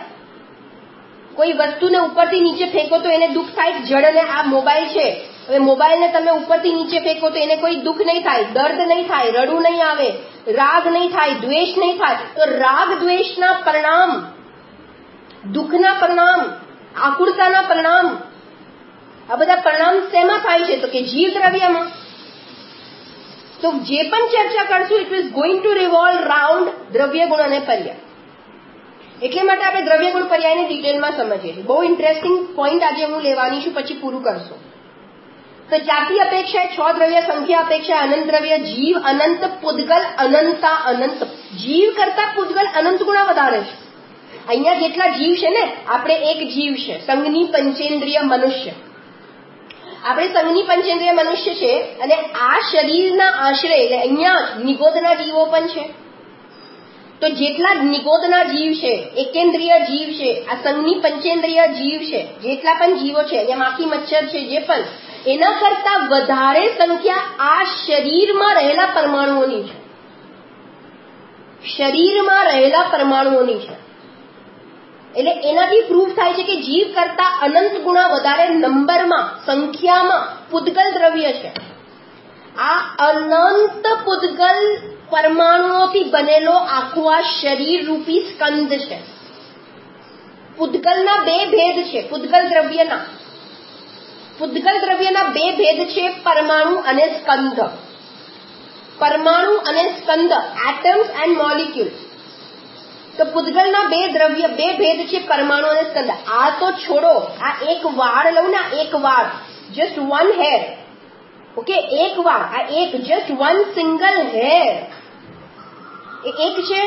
Speaker 1: કોઈ વસ્તુને ઉપરથી નીચે ફેંકો તો એને દુઃખ થાય. જડને આ મોબાઈલ છે, હવે મોબાઈલને તમે ઉપરથી નીચે ફેંકો તો એને કોઈ દુઃખ નહીં થાય, દર્દ નહીં થાય, રડવું નહીં આવે, રાગ નહીં થાય, દ્વેષ નહીં થાય. તો રાગ દ્વેષના પરિણામ, દુઃખના પરિણામ, આકુળતાના પરિણામ, આ બધા પરિણામ શેમાં થાય છે? તો કે જીવ દ્રવ્યમાં. તો જે પણ ચર્ચા કરશું it is going to revolve round દ્રવ્યગુણ અને પર્યાય. એટલે માટે આપણે દ્રવ્યગુણ પર્યાયને ડિટેલમાં સમજીએ છીએ. બહુ ઇન્ટરેસ્ટિંગ પોઈન્ટ આજે હું લેવાની છું, પછી પૂરું કરશો. તો જાતિ અપેક્ષાએ 6 દ્રવ્ય, સંખ્યા અપેક્ષાએ અનંત દ્રવ્ય, જીવ અનંત, પૂતગલ અનંતા અનંત. જીવ કરતા પૂતગલ અનંત ગુણા વધારે છે. અહીંયા જેટલા જીવ છે ને, આપણે એક જીવ છે, સંઘની પંચેન્દ્રિય મનુષ્ય. આપણે સંઘની પંચેન્દ્રિય મનુષ્ય છે અને આ શરીરના આશરે અહીંયા નિગોદના જીવો પણ છે. તો જેટલા નિગોદના જીવ છે, એકેન્દ્રિય જીવ છે, આ સંઘની પંચેન્દ્રિય જીવ છે, જેટલા પણ જીવો છે, અહીંયા માખી મચ્છર છે, જે પણ એના કરતા વધારે સંખ્યા આ શરીરમાં રહેલા પરમાણુઓની છે. શરીરમાં રહેલા પરમાણુઓની છે. એટલે એનાથી પ્રૂફ થાય છે કે જીવ કરતા અનંત ગુણા વધારે નંબરમાં, સંખ્યામાં પૂતગલ દ્રવ્ય છે. આ અનંત પૂતગલ પરમાણુઓથી બનેલો આખો આ શરીર રૂપી સ્કંદ છે. પૂતગલના 2 ભેદ છે. પૂતગલ દ્રવ્યના 2 ભેદ છે, પરમાણુ અને સ્કંદ. પરમાણુ અને સ્કંદ, એટમ્સ એન્ડ મોલિક્યુલ્સ. તો પૂતગલના 2 ભેદ છે, પરમાણુ અને સ્કંદ. આ તો છોડો, આ એક વાળ લઉં ને, એક વાળ, જસ્ટ 1 hair, ઓકે, એક વાળ, આ એક, જસ્ટ 1 સિંગલ hair, એક છે.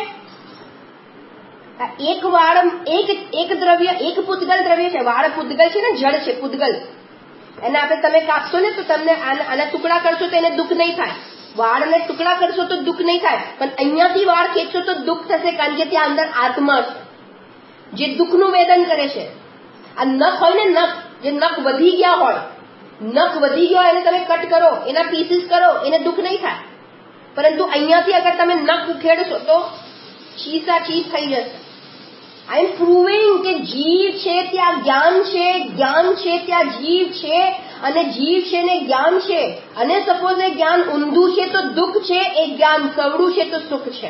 Speaker 1: એક વાળ, એક દ્રવ્ય, એક પૂતગલ દ્રવ્ય છે. વાળ પૂતગલ છે ને, જળ છે પૂતગલ. એને આપણે તમે કાપશો ને તો તમને આના ટુકડા કરશો તો એને દુઃખ નહીં થાય. વાળને ટુકડા કરશો તો દુઃખ નહીં થાય, પણ અહીંયાથી વાળ ખેંચશો તો દુઃખ થશે, કારણ કે ત્યાં અંદર આત્મા છે જે દુઃખનું વેદન કરે છે. આ નખ હોય ને, નખ, જે નખ વધી ગયા હોય, નખ વધી ગયો એને તમે કટ કરો, એના પીસીસ કરો, એને દુઃખ નહીં થાય. પરંતુ અહીંયાથી અગર તમે નખ ઉખેડશો તો ચીસા ચીસ થઈ જશે. આઈ એમ પ્રૂવિંગ કે જીવ છે ત્યાં જ્ઞાન છે, જ્ઞાન છે ત્યાં જીવ છે, અને જીવ છે ને જ્ઞાન છે. અને સપોઝ એ જ્ઞાન ઊંધું છે તો દુઃખ છે, એ જ્ઞાન સવડું છે તો સુખ છે.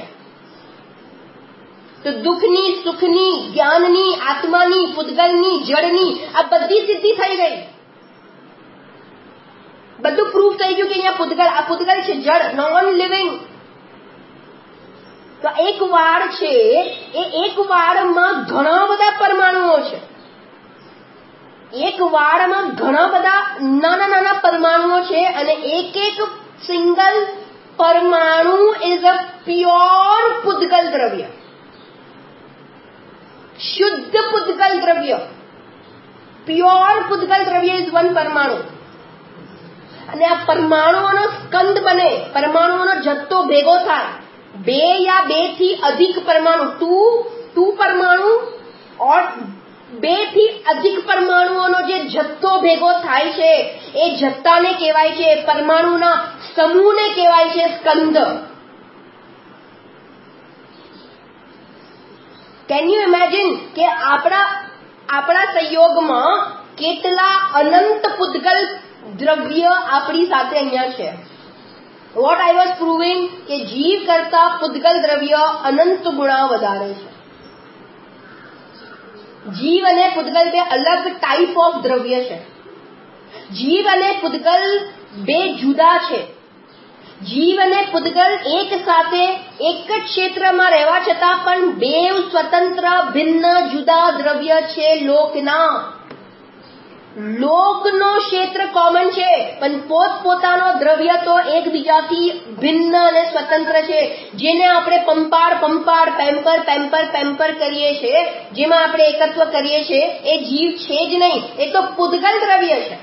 Speaker 1: તો દુઃખની, સુખની, જ્ઞાનની, આત્માની, પૂતગલની, જળની આ બધી સિદ્ધિ થઈ ગઈ. બધું પ્રૂફ થઈ ગયું કે અહીંયા પૂતગલ, આ પૂતગલ છે, જળ, નોન લિવિંગ. તો એક વાળ છે, એ એક વાળમાં ઘણા બધા પરમાણુઓ છે. એક વાળમાં ઘણા બધા નાના નાના પરમાણુઓ છે, અને એક એક સિંગલ પરમાણુ ઇઝ અ પ્યોર પૂતગલ દ્રવ્ય, શુદ્ધ પૂતગલ દ્રવ્ય. પ્યોર પૂતગલ દ્રવ્ય ઇઝ 1 પરમાણુ. અને આ પરમાણુઓનો સ્કંદ બને, પરમાણુઓનો જથ્થો ભેગો થાય, 2 या 2 થી અધિક પરમાણુ, 2 પરમાણુ और 2 થી અધિક પરમાણુઓનો જે જથ્થો ભેગો થાય છે, એ જથ્થાને કહેવાય છે, પરમાણુના સમૂહને કહેવાય છે સ્કંદ. કેન યુ ઇમેજિન કે આપણા સંયોગમાં કેટલા અનંત પૂતગલ દ્રવ્ય આપણી સાથે અહીંયા છે. વોટ આઈ વોઝ પ્રૂવિંગ કે જીવ કરતા પૂતગલ દ્રવ્ય અનંત ગુણા વધારે છે. જીવ અને પૂતગલ 2 અલગ ટાઈપ ઓફ દ્રવ્ય છે. જીવ અને પૂતગલ 2 જુદા છે. જીવ અને પૂતગલ એક સાથે એક જ ક્ષેત્રમાં રહેવા છતાં પણ 2 સ્વતંત્ર ભિન્ન જુદા દ્રવ્ય છે. લોકનો ક્ષેત્ર કોમન છે, પણ પોતપોતાનો દ્રવ્ય તો એકબીજાથી ભિન્ન અને સ્વતંત્ર છે. જેને આપણે પેમ્પર કરીએ છીએ, જેમાં આપણે એકત્વ કરીએ છીએ, એ જીવ છે જ નહીં, એ તો પૂતગલ દ્રવ્ય છે.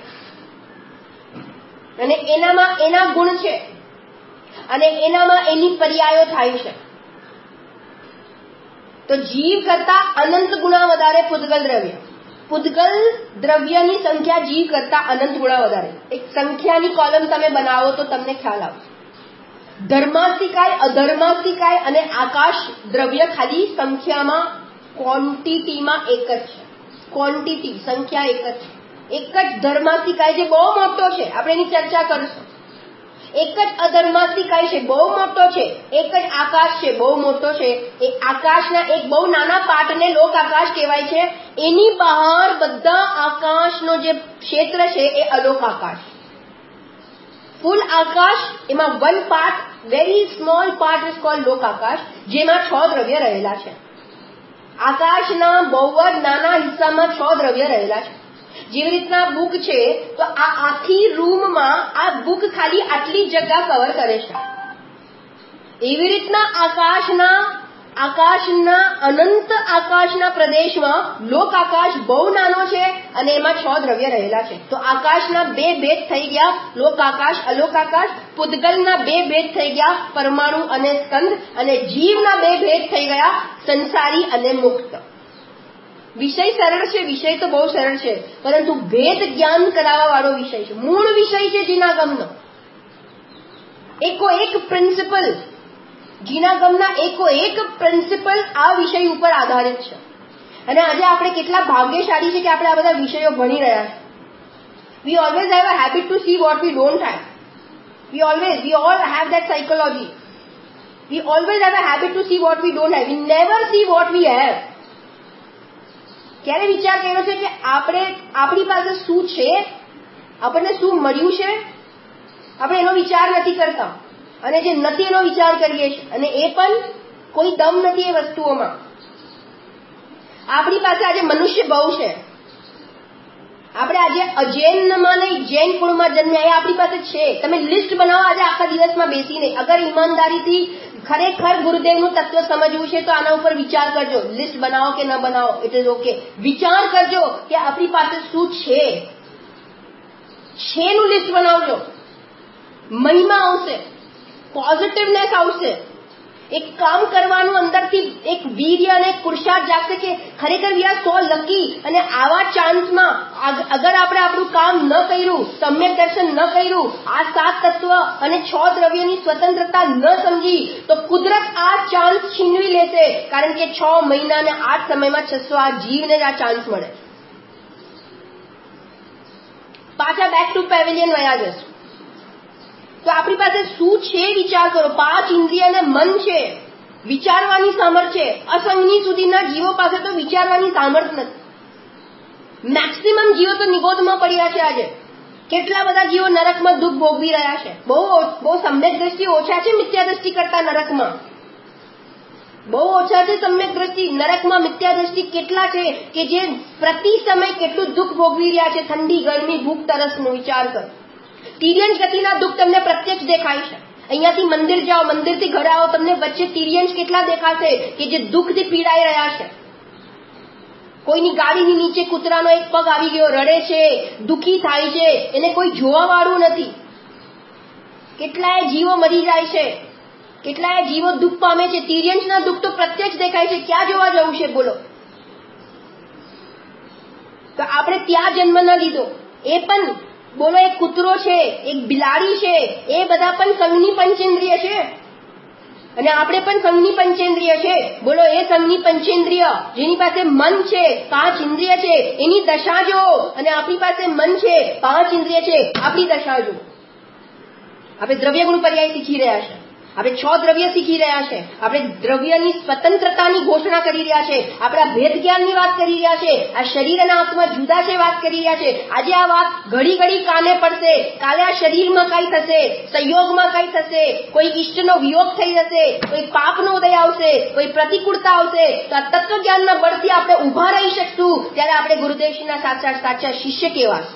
Speaker 1: અને એનામાં એના ગુણ છે, અને એનામાં એની પર્યાયો થાય છે. તો જીવ કરતા અનંત ગુણા વધારે પૂતગલ દ્રવ્ય. પૂતગલ દ્રવ્યની સંખ્યા જીવ કરતા અનંત ગુણા વધારે. એક સંખ્યાની કોલમ તમે બનાવો તો તમને ખ્યાલ આવશે. ધર્માસ્તિકાય, અધર્માસ્તિકાય અને આકાશ દ્રવ્ય ખાલી સંખ્યામાં, ક્વોન્ટિટીમાં એક જ છે. ક્વોન્ટિટી, સંખ્યા એક જ છે. એક જ ધર્માસ્તિકાય જે બહુ મોટો છે, આપણે એની ચર્ચા કરીશું. એક જ અધર્માસ્તિકાય છે, બહુ મોટો છે. એક જ આકાશ છે, બહુ મોટો છે. એ આકાશના એક બહુ નાના પાર્ટને લોક આકાશ કહેવાય છે. એની બહાર બધા આકાશનો જે ક્ષેત્ર છે એ અલોક આકાશ. ફૂલ આકાશ, એમાં 1 part, very small part is called lok akash, જેમાં 6 દ્રવ્ય રહેલા છે. આકાશના બહુ જ નાના હિસ્સામાં 6 દ્રવ્ય રહેલા છે. જેવી રીતના બુક છે તો આ આખી રૂમમાં આ બુક ખાલી આટલી જગ્યા કવર કરે છે. એવી રીતના આકાશના અનંત આકાશના પ્રદેશમાં લોક આકાશ બહુ નાનો છે અને એમાં 6 દ્રવ્ય રહેલા છે. તો આકાશના 2 ભેદ થઈ ગયા, લોક આકાશ અલોક આકાશ. પૂતગલના 2 ભેદ થઈ ગયા, પરમાણુ અને સ્કંદ. અને જીવના 2 ભેદ થઈ ગયા, સંસારી અને મુક્ત. વિષય સરળ છે, વિષય તો બહુ સરળ છે, પરંતુ ભેદ જ્ઞાન કરાવવા વાળો વિષય છે. મૂળ વિષય છે જીનાગમનો. એક પ્રિન્સિપલ, જીનાગમના એક પ્રિન્સિપલ આ વિષય ઉપર આધારિત છે. અને આજે આપણે કેટલા ભાગ્યશાળી છે કે આપણે આ બધા વિષયો ભણી રહ્યા છે. We always have a habit to see what we don't have. We all have that psychology. We always have a habit to see what we don't have. We never see what we have. ક્યારે વિચાર કર્યો છે કે આપણી પાસે શું છે, આપણને શું મળ્યું છે? આપણે એનો વિચાર નથી કરતા, અને જે નથી એનો વિચાર કરીએ છીએ, અને એ પણ કોઈ દમ નથી એ વસ્તુઓમાં. આપણી પાસે આજે મનુષ્ય બહુ છે. આપણે આજે અજૈનમાં નહીં, જૈન કુળમાં જન્મ્યા, એ આપણી પાસે છે. તમે લિસ્ટ બનાવો આજે આખા દિવસમાં બેસીને. અગર ઈમાનદારીથી ખરેખર ગુરુદેવનું તત્વ સમજવું છે તો આના ઉપર વિચાર કરજો. લિસ્ટ બનાવો કે ન બનાવો, ઇટ ઇઝ ઓકે. વિચાર કરજો કે આપણી પાસે શું છે નું લિસ્ટ બનાવજો. મહિમા આવશે, પોઝિટિવનેસ આવશે, એક કામ કરવાનું અંદરથી એક વીર્ય અને પુરુષાર્થ જાગશે કે ખરેખર વી આર સો લકી. અને આવા ચાન્સમાં અગર આપણે આપણું કામ ન કર્યું, સમ્યક દર્શન ન કર્યું, આ 7 તત્વ અને 6 દ્રવ્યની સ્વતંત્રતા ન સમજી, તો કુદરત આ ચાન્સ છીનવી લેશે. કારણ કે 6 મહિના અને 8 સમયમાં 608 જીવને જ આ ચાન્સ મળે. પાછા બેક ટુ પેવેલિયન વયા જશે. તો આપણી પાસે શું છે વિચાર કરો. 5 ઇન્દ્રિય અને મન છે, વિચારવાની સામર્થ્ય. અસંગની સુધીના જીવો પાસે તો વિચારવાની સામર્થ્ય નથી. મેક્સિમમ જીવો તો નિગોદમાં પડ્યા છે. આજે કેટલા બધા જીવો નરકમાં દુઃખ ભોગવી રહ્યા છે. બહુ સમ્યક દ્રષ્ટિ ઓછા છે મિથ્યા દ્રષ્ટિ કરતા. નરકમાં બહુ ઓછા છે સમ્યક દ્રષ્ટિ. નરકમાં મિથ્યા દ્રષ્ટિ કેટલા છે કે જે પ્રતિ સમય કેટલું દુઃખ ભોગવી રહ્યા છે. ઠંડી, ગરમી, ભૂખ, તરસનો વિચાર કરો. તિર્યંશ ગતિના દુઃખ તમને પ્રત્યક્ષ દેખાય છે. અહીંયાથી મંદિર જાઓ, મંદિરથી ઘરે આવો, તમને વચ્ચે તિર્યંશ કેટલા દેખાશે કે જે દુઃખથી પીડાઈ રહ્યા છે. કોઈની ગાડીની નીચે કૂતરાનો એક પગ આવી ગયો, રડે છે, દુઃખી થાય છે, એને કોઈ જોવા વાળું નથી. કેટલાય જીવો મરી જાય છે, કેટલાય જીવો દુઃખ પામે છે. તિર્યંશના દુઃખ તો પ્રત્યક્ષ દેખાય છે. ક્યાં જોવા જવું છે બોલો? તો આપણે ત્યાં જન્મ ન લીધો. એ પણ બોલો, એક કૂતરો છે, એક બિલાડી છે, એ બધા પણ સંઘની પંચેન્દ્રિય છે. અને આપણે પણ સંઘની પંચેન્દ્રિય છે. બોલો, એ સંઘની પંચેન્દ્રિય જેની પાસે મન છે, 5 ઇન્દ્રિય છે, એની દશા જો, અને આપણી પાસે મન છે, 5 ઇન્દ્રિય છે, આપણી દશા જો. આપણે દ્રવ્ય ગુણ પર્યાય શીખી રહ્યા છે. આપણે 6 દ્રવ્ય શીખી રહ્યા છે. આપણે દ્રવ્યની સ્વતંત્રતાની ઘોષણા કરી રહ્યા છે. આપણે આ ભેદ જ્ઞાનની વાત કરી રહ્યા છે. આ શરીર અને આત્મા જુદા છે વાત કરી રહ્યા છે. આજે આ વાત ઘડી કાને પડશે, કાલે આ શરીરમાં કઈ થશે, સંયોગમાં કઈ થશે, કોઈ ઈષ્ટનો વિયોગ થઈ જશે, કોઈ પાપનો ઉદય આવશે, કોઈ પ્રતિકૂળતા આવશે. તો આ તત્વ જ્ઞાનના બળથી આપણે ઉભા રહી શકશું. ત્યારે આપણે ગુરુદેવશ્રીના સાચા શિષ્ય કહેવાશે.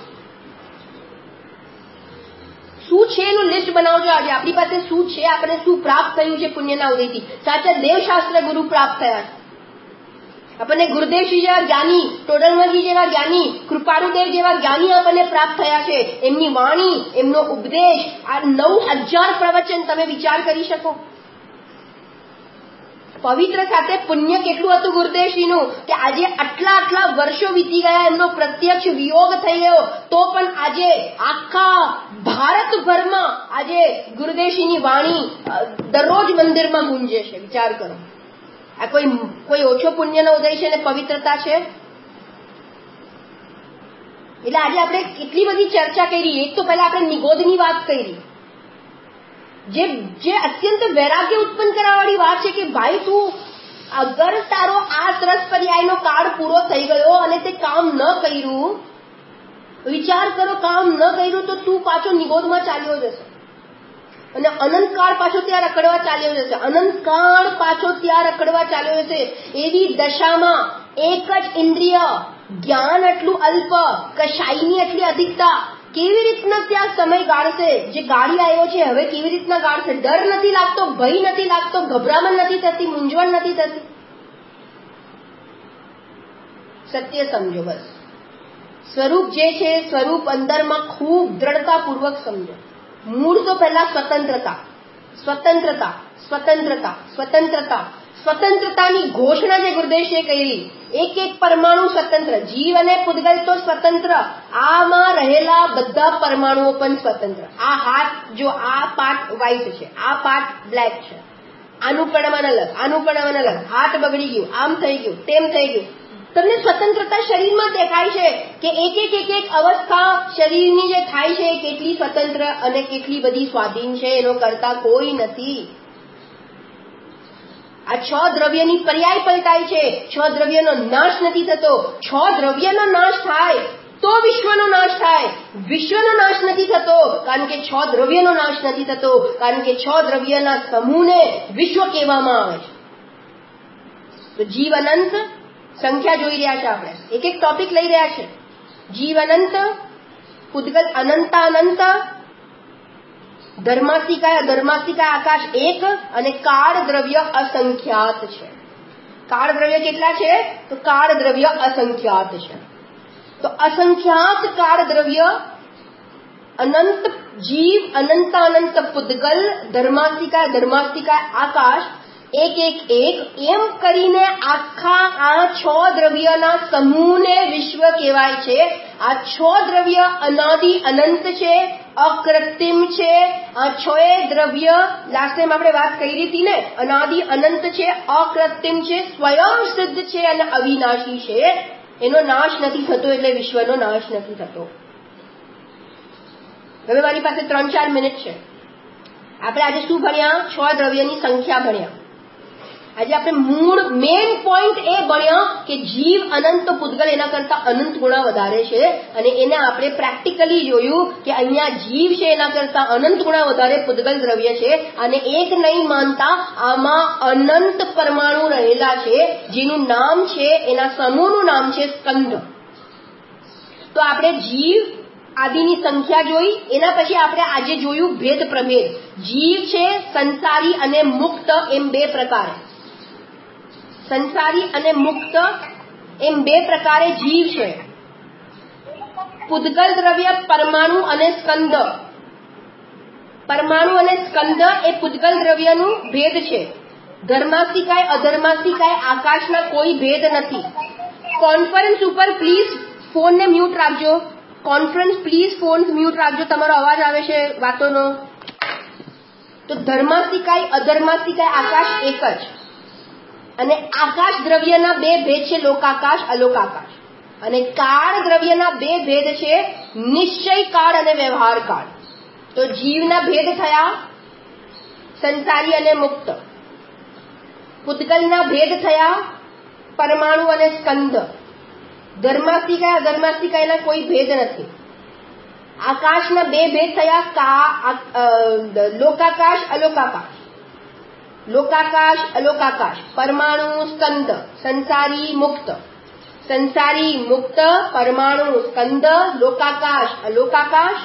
Speaker 1: શું છે એનું લિસ્ટ બનાવજો. આજે આપણી પાસે શું છે, આપણે શું પ્રાપ્ત થયું છે પુણ્યના ઉદયથી. સાચા દેવશાસ્ત્ર ગુરુ પ્રાપ્ત થયા છે. આપણને ગુરુદેવશ્રી જેવા જ્ઞાની, ટોડરમલજી જેવા જ્ઞાની, કૃપાળુદેવ જેવા જ્ઞાની આપણને પ્રાપ્ત થયા છે. એમની વાણી, એમનો ઉપદેશ, આ 9000 પ્રવચન, તમે વિચાર કરી શકો. પવિત્ર સાથે પુણ્ય કેટલું હતું ગુરુદેવશ્રીનું કે આજે આટલા વર્ષો વીતી ગયા, એમનો પ્રત્યક્ષ વિયોગ થઈ ગયો, તો પણ આજે આખા ભારતભરમાં આજે ગુરુદેવશ્રીની વાણી દરરોજ મંદિરમાં ગુંજે છે. વિચાર કરો, આ કોઈ ઓછો પુણ્યનો ઉદય છે ને પવિત્રતા છે. એટલે આજે આપણે કેટલી બધી ચર્ચા કરી. એક તો પહેલા આપણે નિગોદની વાત કરી, જે અત્યંત વૈરાગ્ય ઉત્પન્ન કરવાવાળી વાત છે કે ભાઈ તું અગર તારો આ સરસ પર્યાયનો કાળ પૂરો થઈ ગયો અને તે કામ ન કર્યું, વિચાર કરો, કામ ન કર્યું તો તું પાછો નિગોદમાં ચાલ્યો જશે અને અનંતકાળ પાછો ત્યાં રખડવા ચાલ્યો જશે. અનંતકાળ પાછો ત્યાં રખડવા ચાલ્યો જશે. એવી દશામાં એક જ ઇન્દ્રિય, જ્ઞાન એટલું અલ્પ, કશાયની એટલી અધિકતા, કેવી રીતના ત્યાં સમય ગાળશે? જે ગાડી આવ્યો છે હવે કેવી રીતના ગાળશે? ડર નથી લાગતો, ભય નથી લાગતો, ગભરામણ નથી થતી, મૂંઝવણ નથી થતી. સત્ય સમજો. બસ સ્વરૂપ જે છે, સ્વરૂપ અંદરમાં ખૂબ દ્રઢતાપૂર્વક સમજો. મૂળ તો પહેલા સ્વતંત્રતા, સ્વતંત્રતા, સ્વતંત્રતા, સ્વતંત્રતા. સ્વતંત્રતાની ઘોષણા જે ગુરુદેશે કરી, એક એક પરમાણુ સ્વતંત્ર. જીવ અને પૂતગલ તો સ્વતંત્ર, આમાં રહેલા બધા પરમાણુઓ પણ સ્વતંત્ર. આ હાથ જો આ પાર્ટ વ્હાઈટ છે, આ પાર્ટ બ્લેક છે, આનું પરમાણુ અલગ, આનું પરમાણુ અલગ, હાથ બગડી ગયું, આમ થઈ ગયું, તેમ થઈ ગયું. તમને સ્વતંત્રતા શરીરમાં દેખાય છે કે એક એક અવસ્થા શરીરની જે થાય છે કેટલી સ્વતંત્ર અને કેટલી બધી સ્વાધીન છે, એનો કરતા કોઈ નથી. આ 6 દ્રવ્યની પર્યાય પલટાય છે. 6 દ્રવ્યનો નાશ નથી થતો. 6 દ્રવ્યનો નાશ થાય તો વિશ્વનો નાશ થાય. વિશ્વનો નાશ નથી થતો કારણ કે 6 દ્રવ્યનો નાશ નથી થતો, કારણ કે 6 દ્રવ્યના સમૂહને વિશ્વ કહેવામાં આવે છે. તો જીવ અનંત, સંખ્યા જોઈ રહ્યા છે આપણે, એક એક ટોપિક લઈ રહ્યા છે. જીવ અનંત, પૂતગલ અનંત અનંત, ધર્માસ્તિકાય અધર્માસ્તિકાય આકાશ એક, અને કાળ દ્રવ્ય અસંખ્યાત છે. કાળ દ્રવ્ય કેટલા છે? તો કાળ દ્રવ્ય અસંખ્યાત છે. તો અસંખ્યાત કાળ દ્રવ્ય, અનંત જીવ, અનંત અનંત પૂતગલ, ધર્માસ્તિકાય ધર્માસ્તિકાય આકાશ, એક એક એક, એમ કરીને આખા આ 6 દ્રવ્યના સમૂહને વિશ્વ કહેવાય છે. આ 6 દ્રવ્ય અનાદિ અનંત છે, અકૃત્રિમ છે. આ 6 દ્રવ્ય લાસ્ટ ટાઈમ આપણે વાત કરી હતી ને, અનાદિ અનંત છે, અકૃત્રિમ છે, સ્વયં સિદ્ધ છે અને અવિનાશી છે. એનો નાશ નથી થતો, એટલે વિશ્વનો નાશ નથી થતો. હવે મારી પાસે 3-4 મિનિટ છે. આપણે આજે શું ભણ્યા? 6 દ્રવ્યની સંખ્યા ભણ્યા. આજે આપણે મૂળ મેઇન પોઈન્ટ એ ભણ્યા કે જીવ અનંત, પૂતગલ એના કરતા અનંત ગુણા વધારે છે. અને એને આપણે પ્રેક્ટિકલી જોયું કે અહીંયા જીવ છે એના કરતા અનંત ગુણા વધારે પૂતગલ દ્રવ્ય છે. અને એક નહીં માનતા, આમાં અનંત પરમાણુ રહેલા છે, જેનું નામ છે, એના સમૂહનું નામ છે સ્કંદ. તો આપણે જીવ આદિની સંખ્યા જોઈ. એના પછી આપણે આજે જોયું ભેદ પ્રભેદ. જીવ છે સંસારી અને મુક્ત એમ 2 પ્રકારે. સંસારી અને મુક્ત એમ 2 પ્રકારે જીવ છે. પૂતગલ દ્રવ્ય પરમાણુ અને સ્કંદ. પરમાણુ અને સ્કંદ એ પૂતગલ દ્રવ્યનું ભેદ છે. ધર્માસ્તિકાય અધર્માસ્તિકાય આકાશના કોઈ ભેદ નથી. કોન્ફરન્સ ઉપર પ્લીઝ ફોનને મ્યુટ રાખજો. કોન્ફરન્સ પ્લીઝ ફોન મ્યુટ રાખજો, તમારો અવાજ આવે છે વાતોનો. તો ધર્માસ્તિકાય અધર્માસ્તિકાય આકાશ એક જ. અને આકાશ દ્રવ્યના 2 ભેદ છે, લોકાકાશ અલોકાકાશ. અને કાળ દ્રવ્યના 2 ભેદ છે, નિશ્ચય કાળ અને વ્યવહાર કાળ. તો જીવના ભેદ થયા સંસારી અને મુક્ત. પૂતગલના ભેદ થયા પરમાણુ અને સ્કંદ. ધર્માસ્તિકાય અધર્માસ્તિકાયના કોઈ ભેદ નથી. આકાશના 2 ભેદ થયા, લોકાકાશ અલોકાકાશ. લોકાકાશ અલોકાકાશ, પરમાણુ સ્કંદ, સંસારી મુક્ત. સંસારી મુક્ત, પરમાણુ સ્કંદ, લોકાકાશ અલોકાકાશ.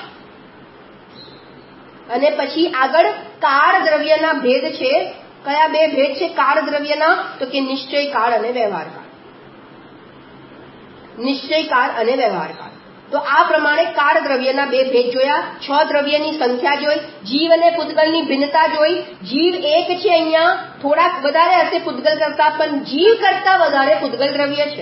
Speaker 1: અને પછી આગળ કાળ દ્રવ્યના ભેદ છે. કયા 2 ભેદ છે કાળ દ્રવ્યના? તો કે નિશ્ચય કાળ અને વ્યવહાર કાળ. નિશ્ચય કાળ અને વ્યવહાર કાળ. તો આ પ્રમાણે કાળ દ્રવ્યના 2 ભેદ જોયા. 6 દ્રવ્યની સંખ્યા જોઈ. જીવ અને પૂતગલની ભિન્નતા જોઈ. જીવ એક છે, અહીંયા થોડાક વધારે હશે પૂતગલ કરતા, પણ જીવ કરતા વધારે પૂતગલ દ્રવ્ય છે.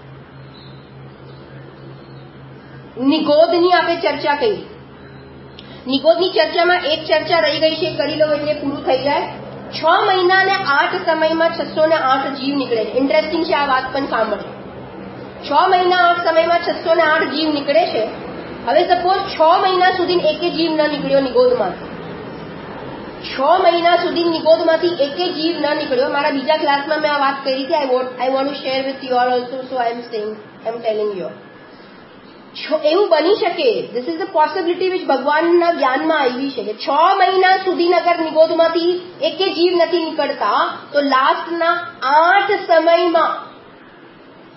Speaker 1: નિગોદની આપણે ચર્ચા કરી. નિગોદની ચર્ચામાં એક ચર્ચા રહી ગઈ છે, કરી લો એટલે પૂરું થઈ જાય. 6 મહિના અને 8 સમયમાં 608 જીવ નીકળે છે. ઇન્ટરેસ્ટિંગ છે, આ વાત પણ સાંભળો. 6 મહિના 8 સમયમાં 608 જીવ નીકળે છે. હવે સપોઝ 6 મહિના સુધી એક જીવ ન નીકળ્યો નિગોદમાંથી. 6 મહિના સુધી નિગોદમાંથી એક જીવ ન નીકળ્યો. મારા બીજા ક્લાસમાં મેં આ વાત કરી હતી. I want to share with you all also, so I am telling you. એવું બની શકે, this is the possibility which ભગવાનના જ્ઞાનમાં આવી છે કે 6 મહિના સુધી અગર નિગોદમાંથી એક જીવ નથી નીકળતા, તો લાસ્ટના 8 સમયમાં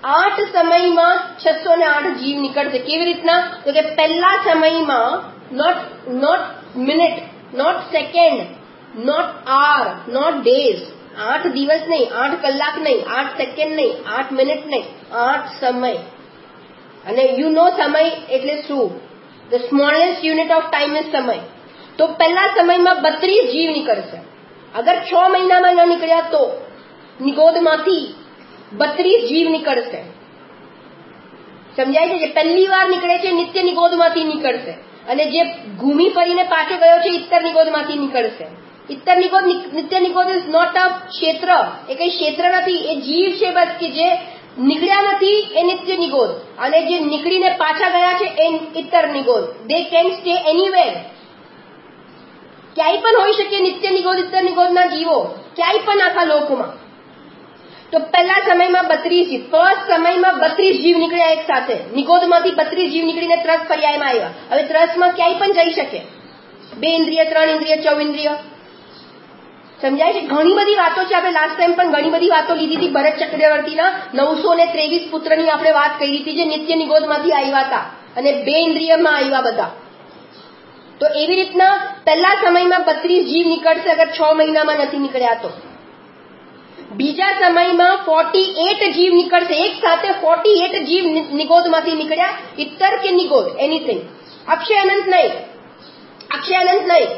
Speaker 1: 8 સમયમાં 608 જીવ નીકળશે. કેવી રીતના? તો કે પહેલા સમયમાં not minute, not second, not hour, not days, 8 દિવસ નહીં, 8 કલાક નહીં, 8 સેકન્ડ નહીં, 8 મિનિટ નહીં, 8 સમય. અને યુ નો સમય એટલે શું? The smallest unit of time is samay. તો પહેલા સમયમાં 32 જીવ નીકળશે. અગર 6 મહિનામાં ન નીકળ્યા તો નિગોદમાંથી 32 જીવ નીકળશે. સમજાય છે? જે પહેલી વાર નીકળે છે નિત્ય નિગોદમાંથી નીકળશે, અને જે ઘૂમી ફરીને પાછો ગયો છે ઇત્તર નિગોદમાંથી નીકળશે. ઇત્તર નિગોદ, નિત્ય નિગોદ ઇઝ નોટ અ ક્ષેત્ર, એ કઈ ક્ષેત્ર નથી, એ જીવ છે બસ, કે જે નીકળ્યા નથી એ નિત્ય નિગોદ, અને જે નીકળીને પાછા ગયા છે એ ઇત્તર નિગોદ. દે કેન સ્ટે એનીવેર, ક્યાંય પણ હોઈ શકે નિત્ય નિગોદ ઇત્તર નિગોદના જીવો, ક્યાંય પણ આખા લોકમાં. તો પહેલા સમયમાં 32 જીવ, ફર્સ્ટ સમયમાં 32 જીવ નીકળ્યા એક સાથે. નિગોદમાંથી 32 જીવ નીકળીને ત્રસ પર્યાયમાં આવ્યા. હવે ત્રસમાં ક્યાંય પણ જઈ શકે, 2 ઇન્દ્રિય, 3 ઇન્દ્રિય, 14 ઇન્દ્રિય. સમજાય છે? ઘણી બધી વાતો છે. આપણે લાસ્ટ ટાઈમ પણ ઘણી બધી વાતો લીધી હતી. ભરત ચક્રવર્તીના 923 પુત્રની આપણે વાત કરી હતી, જે નિત્ય નિગોદમાંથી આવ્યા હતા અને 2 ઇન્દ્રિયમાં આવ્યા બધા. તો એવી રીતના પહેલા સમયમાં 32 જીવ નીકળશે અગર 6 મહિનામાં નથી નીકળ્યા તો. બીજા સમયમાં 48 જીવ નીકળશે. એક સાથે 48 જીવ નિગોદમાંથી નીકળ્યા, ઇત્તર કે નિગોદ, એનીથિંગ. અક્ષય અનંત નહીં, અક્ષય અનંત નહીં.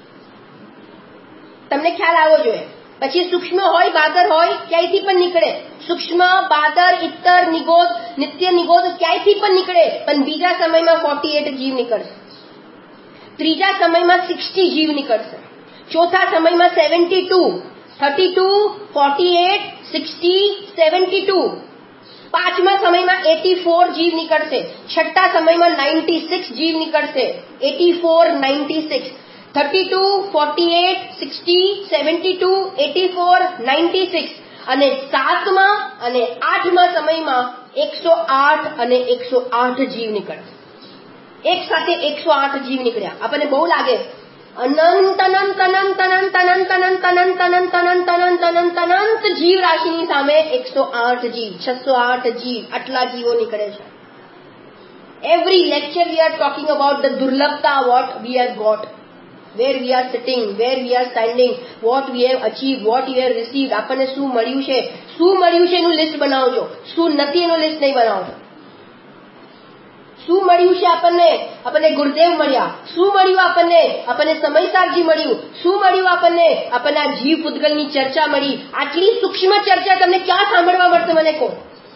Speaker 1: તમને ખ્યાલ આવવો જોઈએ. પછી સૂક્ષ્મ હોય, બાદર હોય, ક્યાંયથી પણ નીકળે. સૂક્ષ્મ, બાદર, ઇત્તર, નિગોદ, નિત્ય નિગોદ ક્યાંયથી પણ નીકળે, પણ બીજા સમયમાં 48 જીવ નીકળશે. ત્રીજા સમયમાં 60 જીવ નીકળશે. ચોથા સમયમાં 72, 32, 48, 60, 72. પાંચમા સમયમાં 84 જીવ નીકળશે. છઠ્ઠા સમયમાં 96 જીવ નીકળશે. 84, 96, 32, 48, 60, 72, 84, 96. અને સાતમા અને આઠમા સમયમાં 108 અને 108 જીવ નીકળશે. એક સાથે 108 જીવ નીકળ્યા. આપણને બહુ લાગે અનંત અનંત અનંત અનંત અનંત અનંત અનંત અનંત અનંત અનંત અનંત અનંત જીવ રાશિની સામે 108 જીવ, 608 જીવ, આટલા જીવો નીકળે છે. Every lecture we are talking about the durlabhta what we have got, where we are sitting, where we are standing, what we have achieved, what we have received. આપણને શું મળ્યું છે, શું મળ્યું છે એનું લિસ્ટ બનાવજો, શું નથી એનું લિસ્ટ નહીં બનાવજો. શું મળ્યું છે આપણને? આપણને ગુરુદેવ મળ્યા. શું મળ્યું આપણને? આપણને સમયસારજી મળ્યું. શું મળ્યું આપણને? આપણને આ જીવ પૂતગલની ચર્ચા મળી. આટલી સૂક્ષ્મ ચર્ચા તમને ક્યાં સાંભળવા મળશે મને કહો?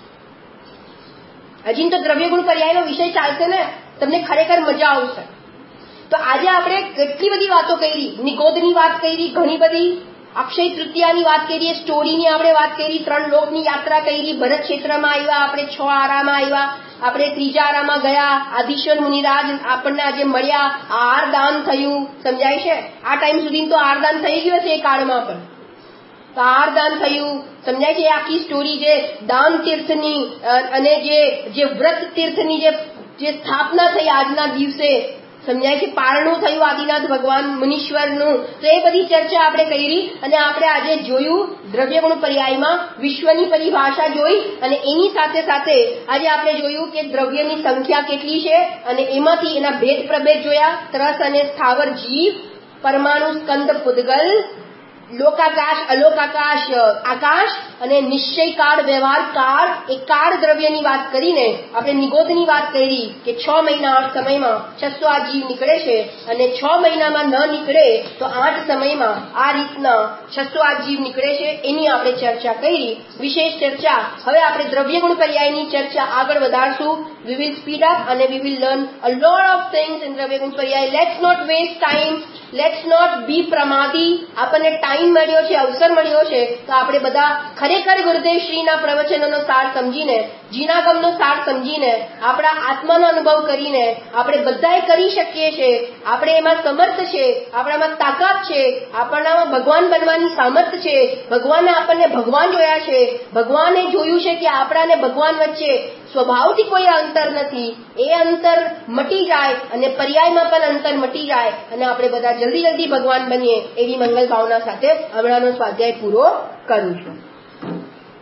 Speaker 1: હજી તો દ્રવ્યગુણ પર્યાયનો વિષય ચાલશે ને, તમને ખરેખર મજા આવશે. તો આજે આપણે કેટલી બધી વાતો કરી, નિગોદની વાત કરી, ઘણી બધી અક્ષય તૃતીયાની વાત કરીએ, સ્ટોરીની આપણે વાત કરી, 3 લોકની યાત્રા કરી, ભરત ક્ષેત્રમાં આવ્યા, આપણે 6 આરામાં આવ્યા, આપણે 3જા આરામાં ગયા, આદિશ્વર મુનિરાજ આપણને આજે મળ્યા, આહારદાન થયું. સમજાય છે? આ ટાઈમ સુધી તો આહારદાન થઈ ગયું હશે એ કાળમાં પણ. તો આહારદાન થયું. સમજાય છે? આખી સ્ટોરી જે દાન તીર્થની અને જે વ્રત તીર્થની જે સ્થાપના થઈ આજના દિવસે, સમજાય છે? પારણું થયું આદિનાથ ભગવાન મુનીશ્વરનું. તો એ બધી ચર્ચા આપણે કરી, અને આપણે આજે જોયું દ્રવ્યગુણ પર્યાયમાં વિશ્વની પરિભાષા જોઈ, અને એની સાથે સાથે આજે આપણે જોયું કે દ્રવ્યની સંખ્યા કેટલી છે, અને એમાંથી એના ભેદ પ્રભેદ જોયા. ત્રસ અને સ્થાવર જીવ, પરમાણુ, સ્કંદ, પૂતગલ, લોકાકાશ, અલોકાકાશ, આકાશ, અને નિશ્ચય કાળ, વ્યવહાર કાળ. એ કાળ દ્રવ્યની વાત કરીને આપણે નિગોદની વાત કરી કે 6 મહિના 8 સમયમાં 608 જીવ નીકળે છે, અને 6 મહિનામાં ન નીકળે તો 8 સમયમાં આ રીતના 608 જીવ નીકળે છે. એની આપણે ચર્ચા કરી, વિશેષ ચર્ચા. હવે આપણે દ્રવ્યગુણ પર્યાયની ચર્ચા આગળ વધારશું. We will speed up and we will learn a lot of things in દ્રવ્યગુણ પર્યાય. Let's not waste time. Let's not be પ્રમાદી. આપણને ટાઈમ મળ્યો છે, અવસર મળ્યો છે, તો આપણે બધા ખરેખર ગુરુદેવ શ્રીના પ્રવચનોનો સાર સમજીને, જીનાગમનો સાર સમજીને, આપણા આત્માનો અનુભવ કરીને આપણે બધાએ કરી શકીએ છીએ. આપણે એમાં સમર્થ છે, આપણામાં તાકાત છે, આપણામાં ભગવાન બનવાની સામર્થ્ય છે. ભગવાને આપણને ભગવાન જોયા છે, ભગવાને જોયું છે કે આપણાને ભગવાન વચ્ચે સ્વભાવથી કોઈ અંતર નથી. એ અંતર મટી જાય અને પર્યાયમાં પણ અંતર મટી જાય, અને આપણે બધા જલ્દી ભગવાન બનીએ, એવી મંગલ ભાવના સાથે હમણાંનો સ્વાધ્યાય પૂરો કરું છું. 3 2 1 Om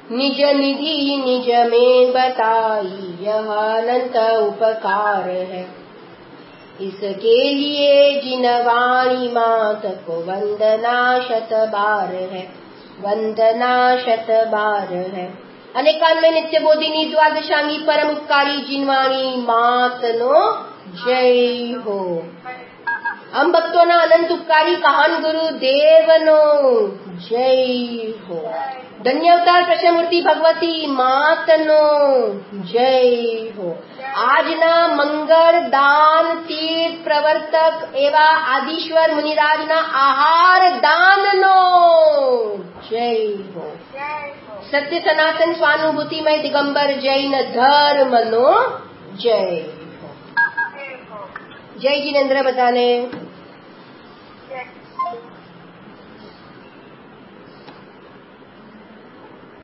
Speaker 1: निज निधि निज में बताई यह अनंत उपकार है। इसके लिए जिन वाणी मात को वंदना शत बार है, वंदना शत बार है। अनेकान्वय नित्य बोधिनी द्वादशांगी परम उपकारी जिनवाणी मात नो जय हो। हम भक्तों ना अनंत उपकारी कहान गुरु देवनो जय हो। धन्य अवतार प्रशमूर्ति भगवती मातनो जय हो। आज ना मंगल दान तीर्थ प्रवर्तक एवं आदिश्वर मुनिराज ना आहार दान नो जय हो। सत्य सनातन स्वानुभूतिमय दिगंबर जैन धर्म नो जय हो। जय जिनेन्द्र बजाने।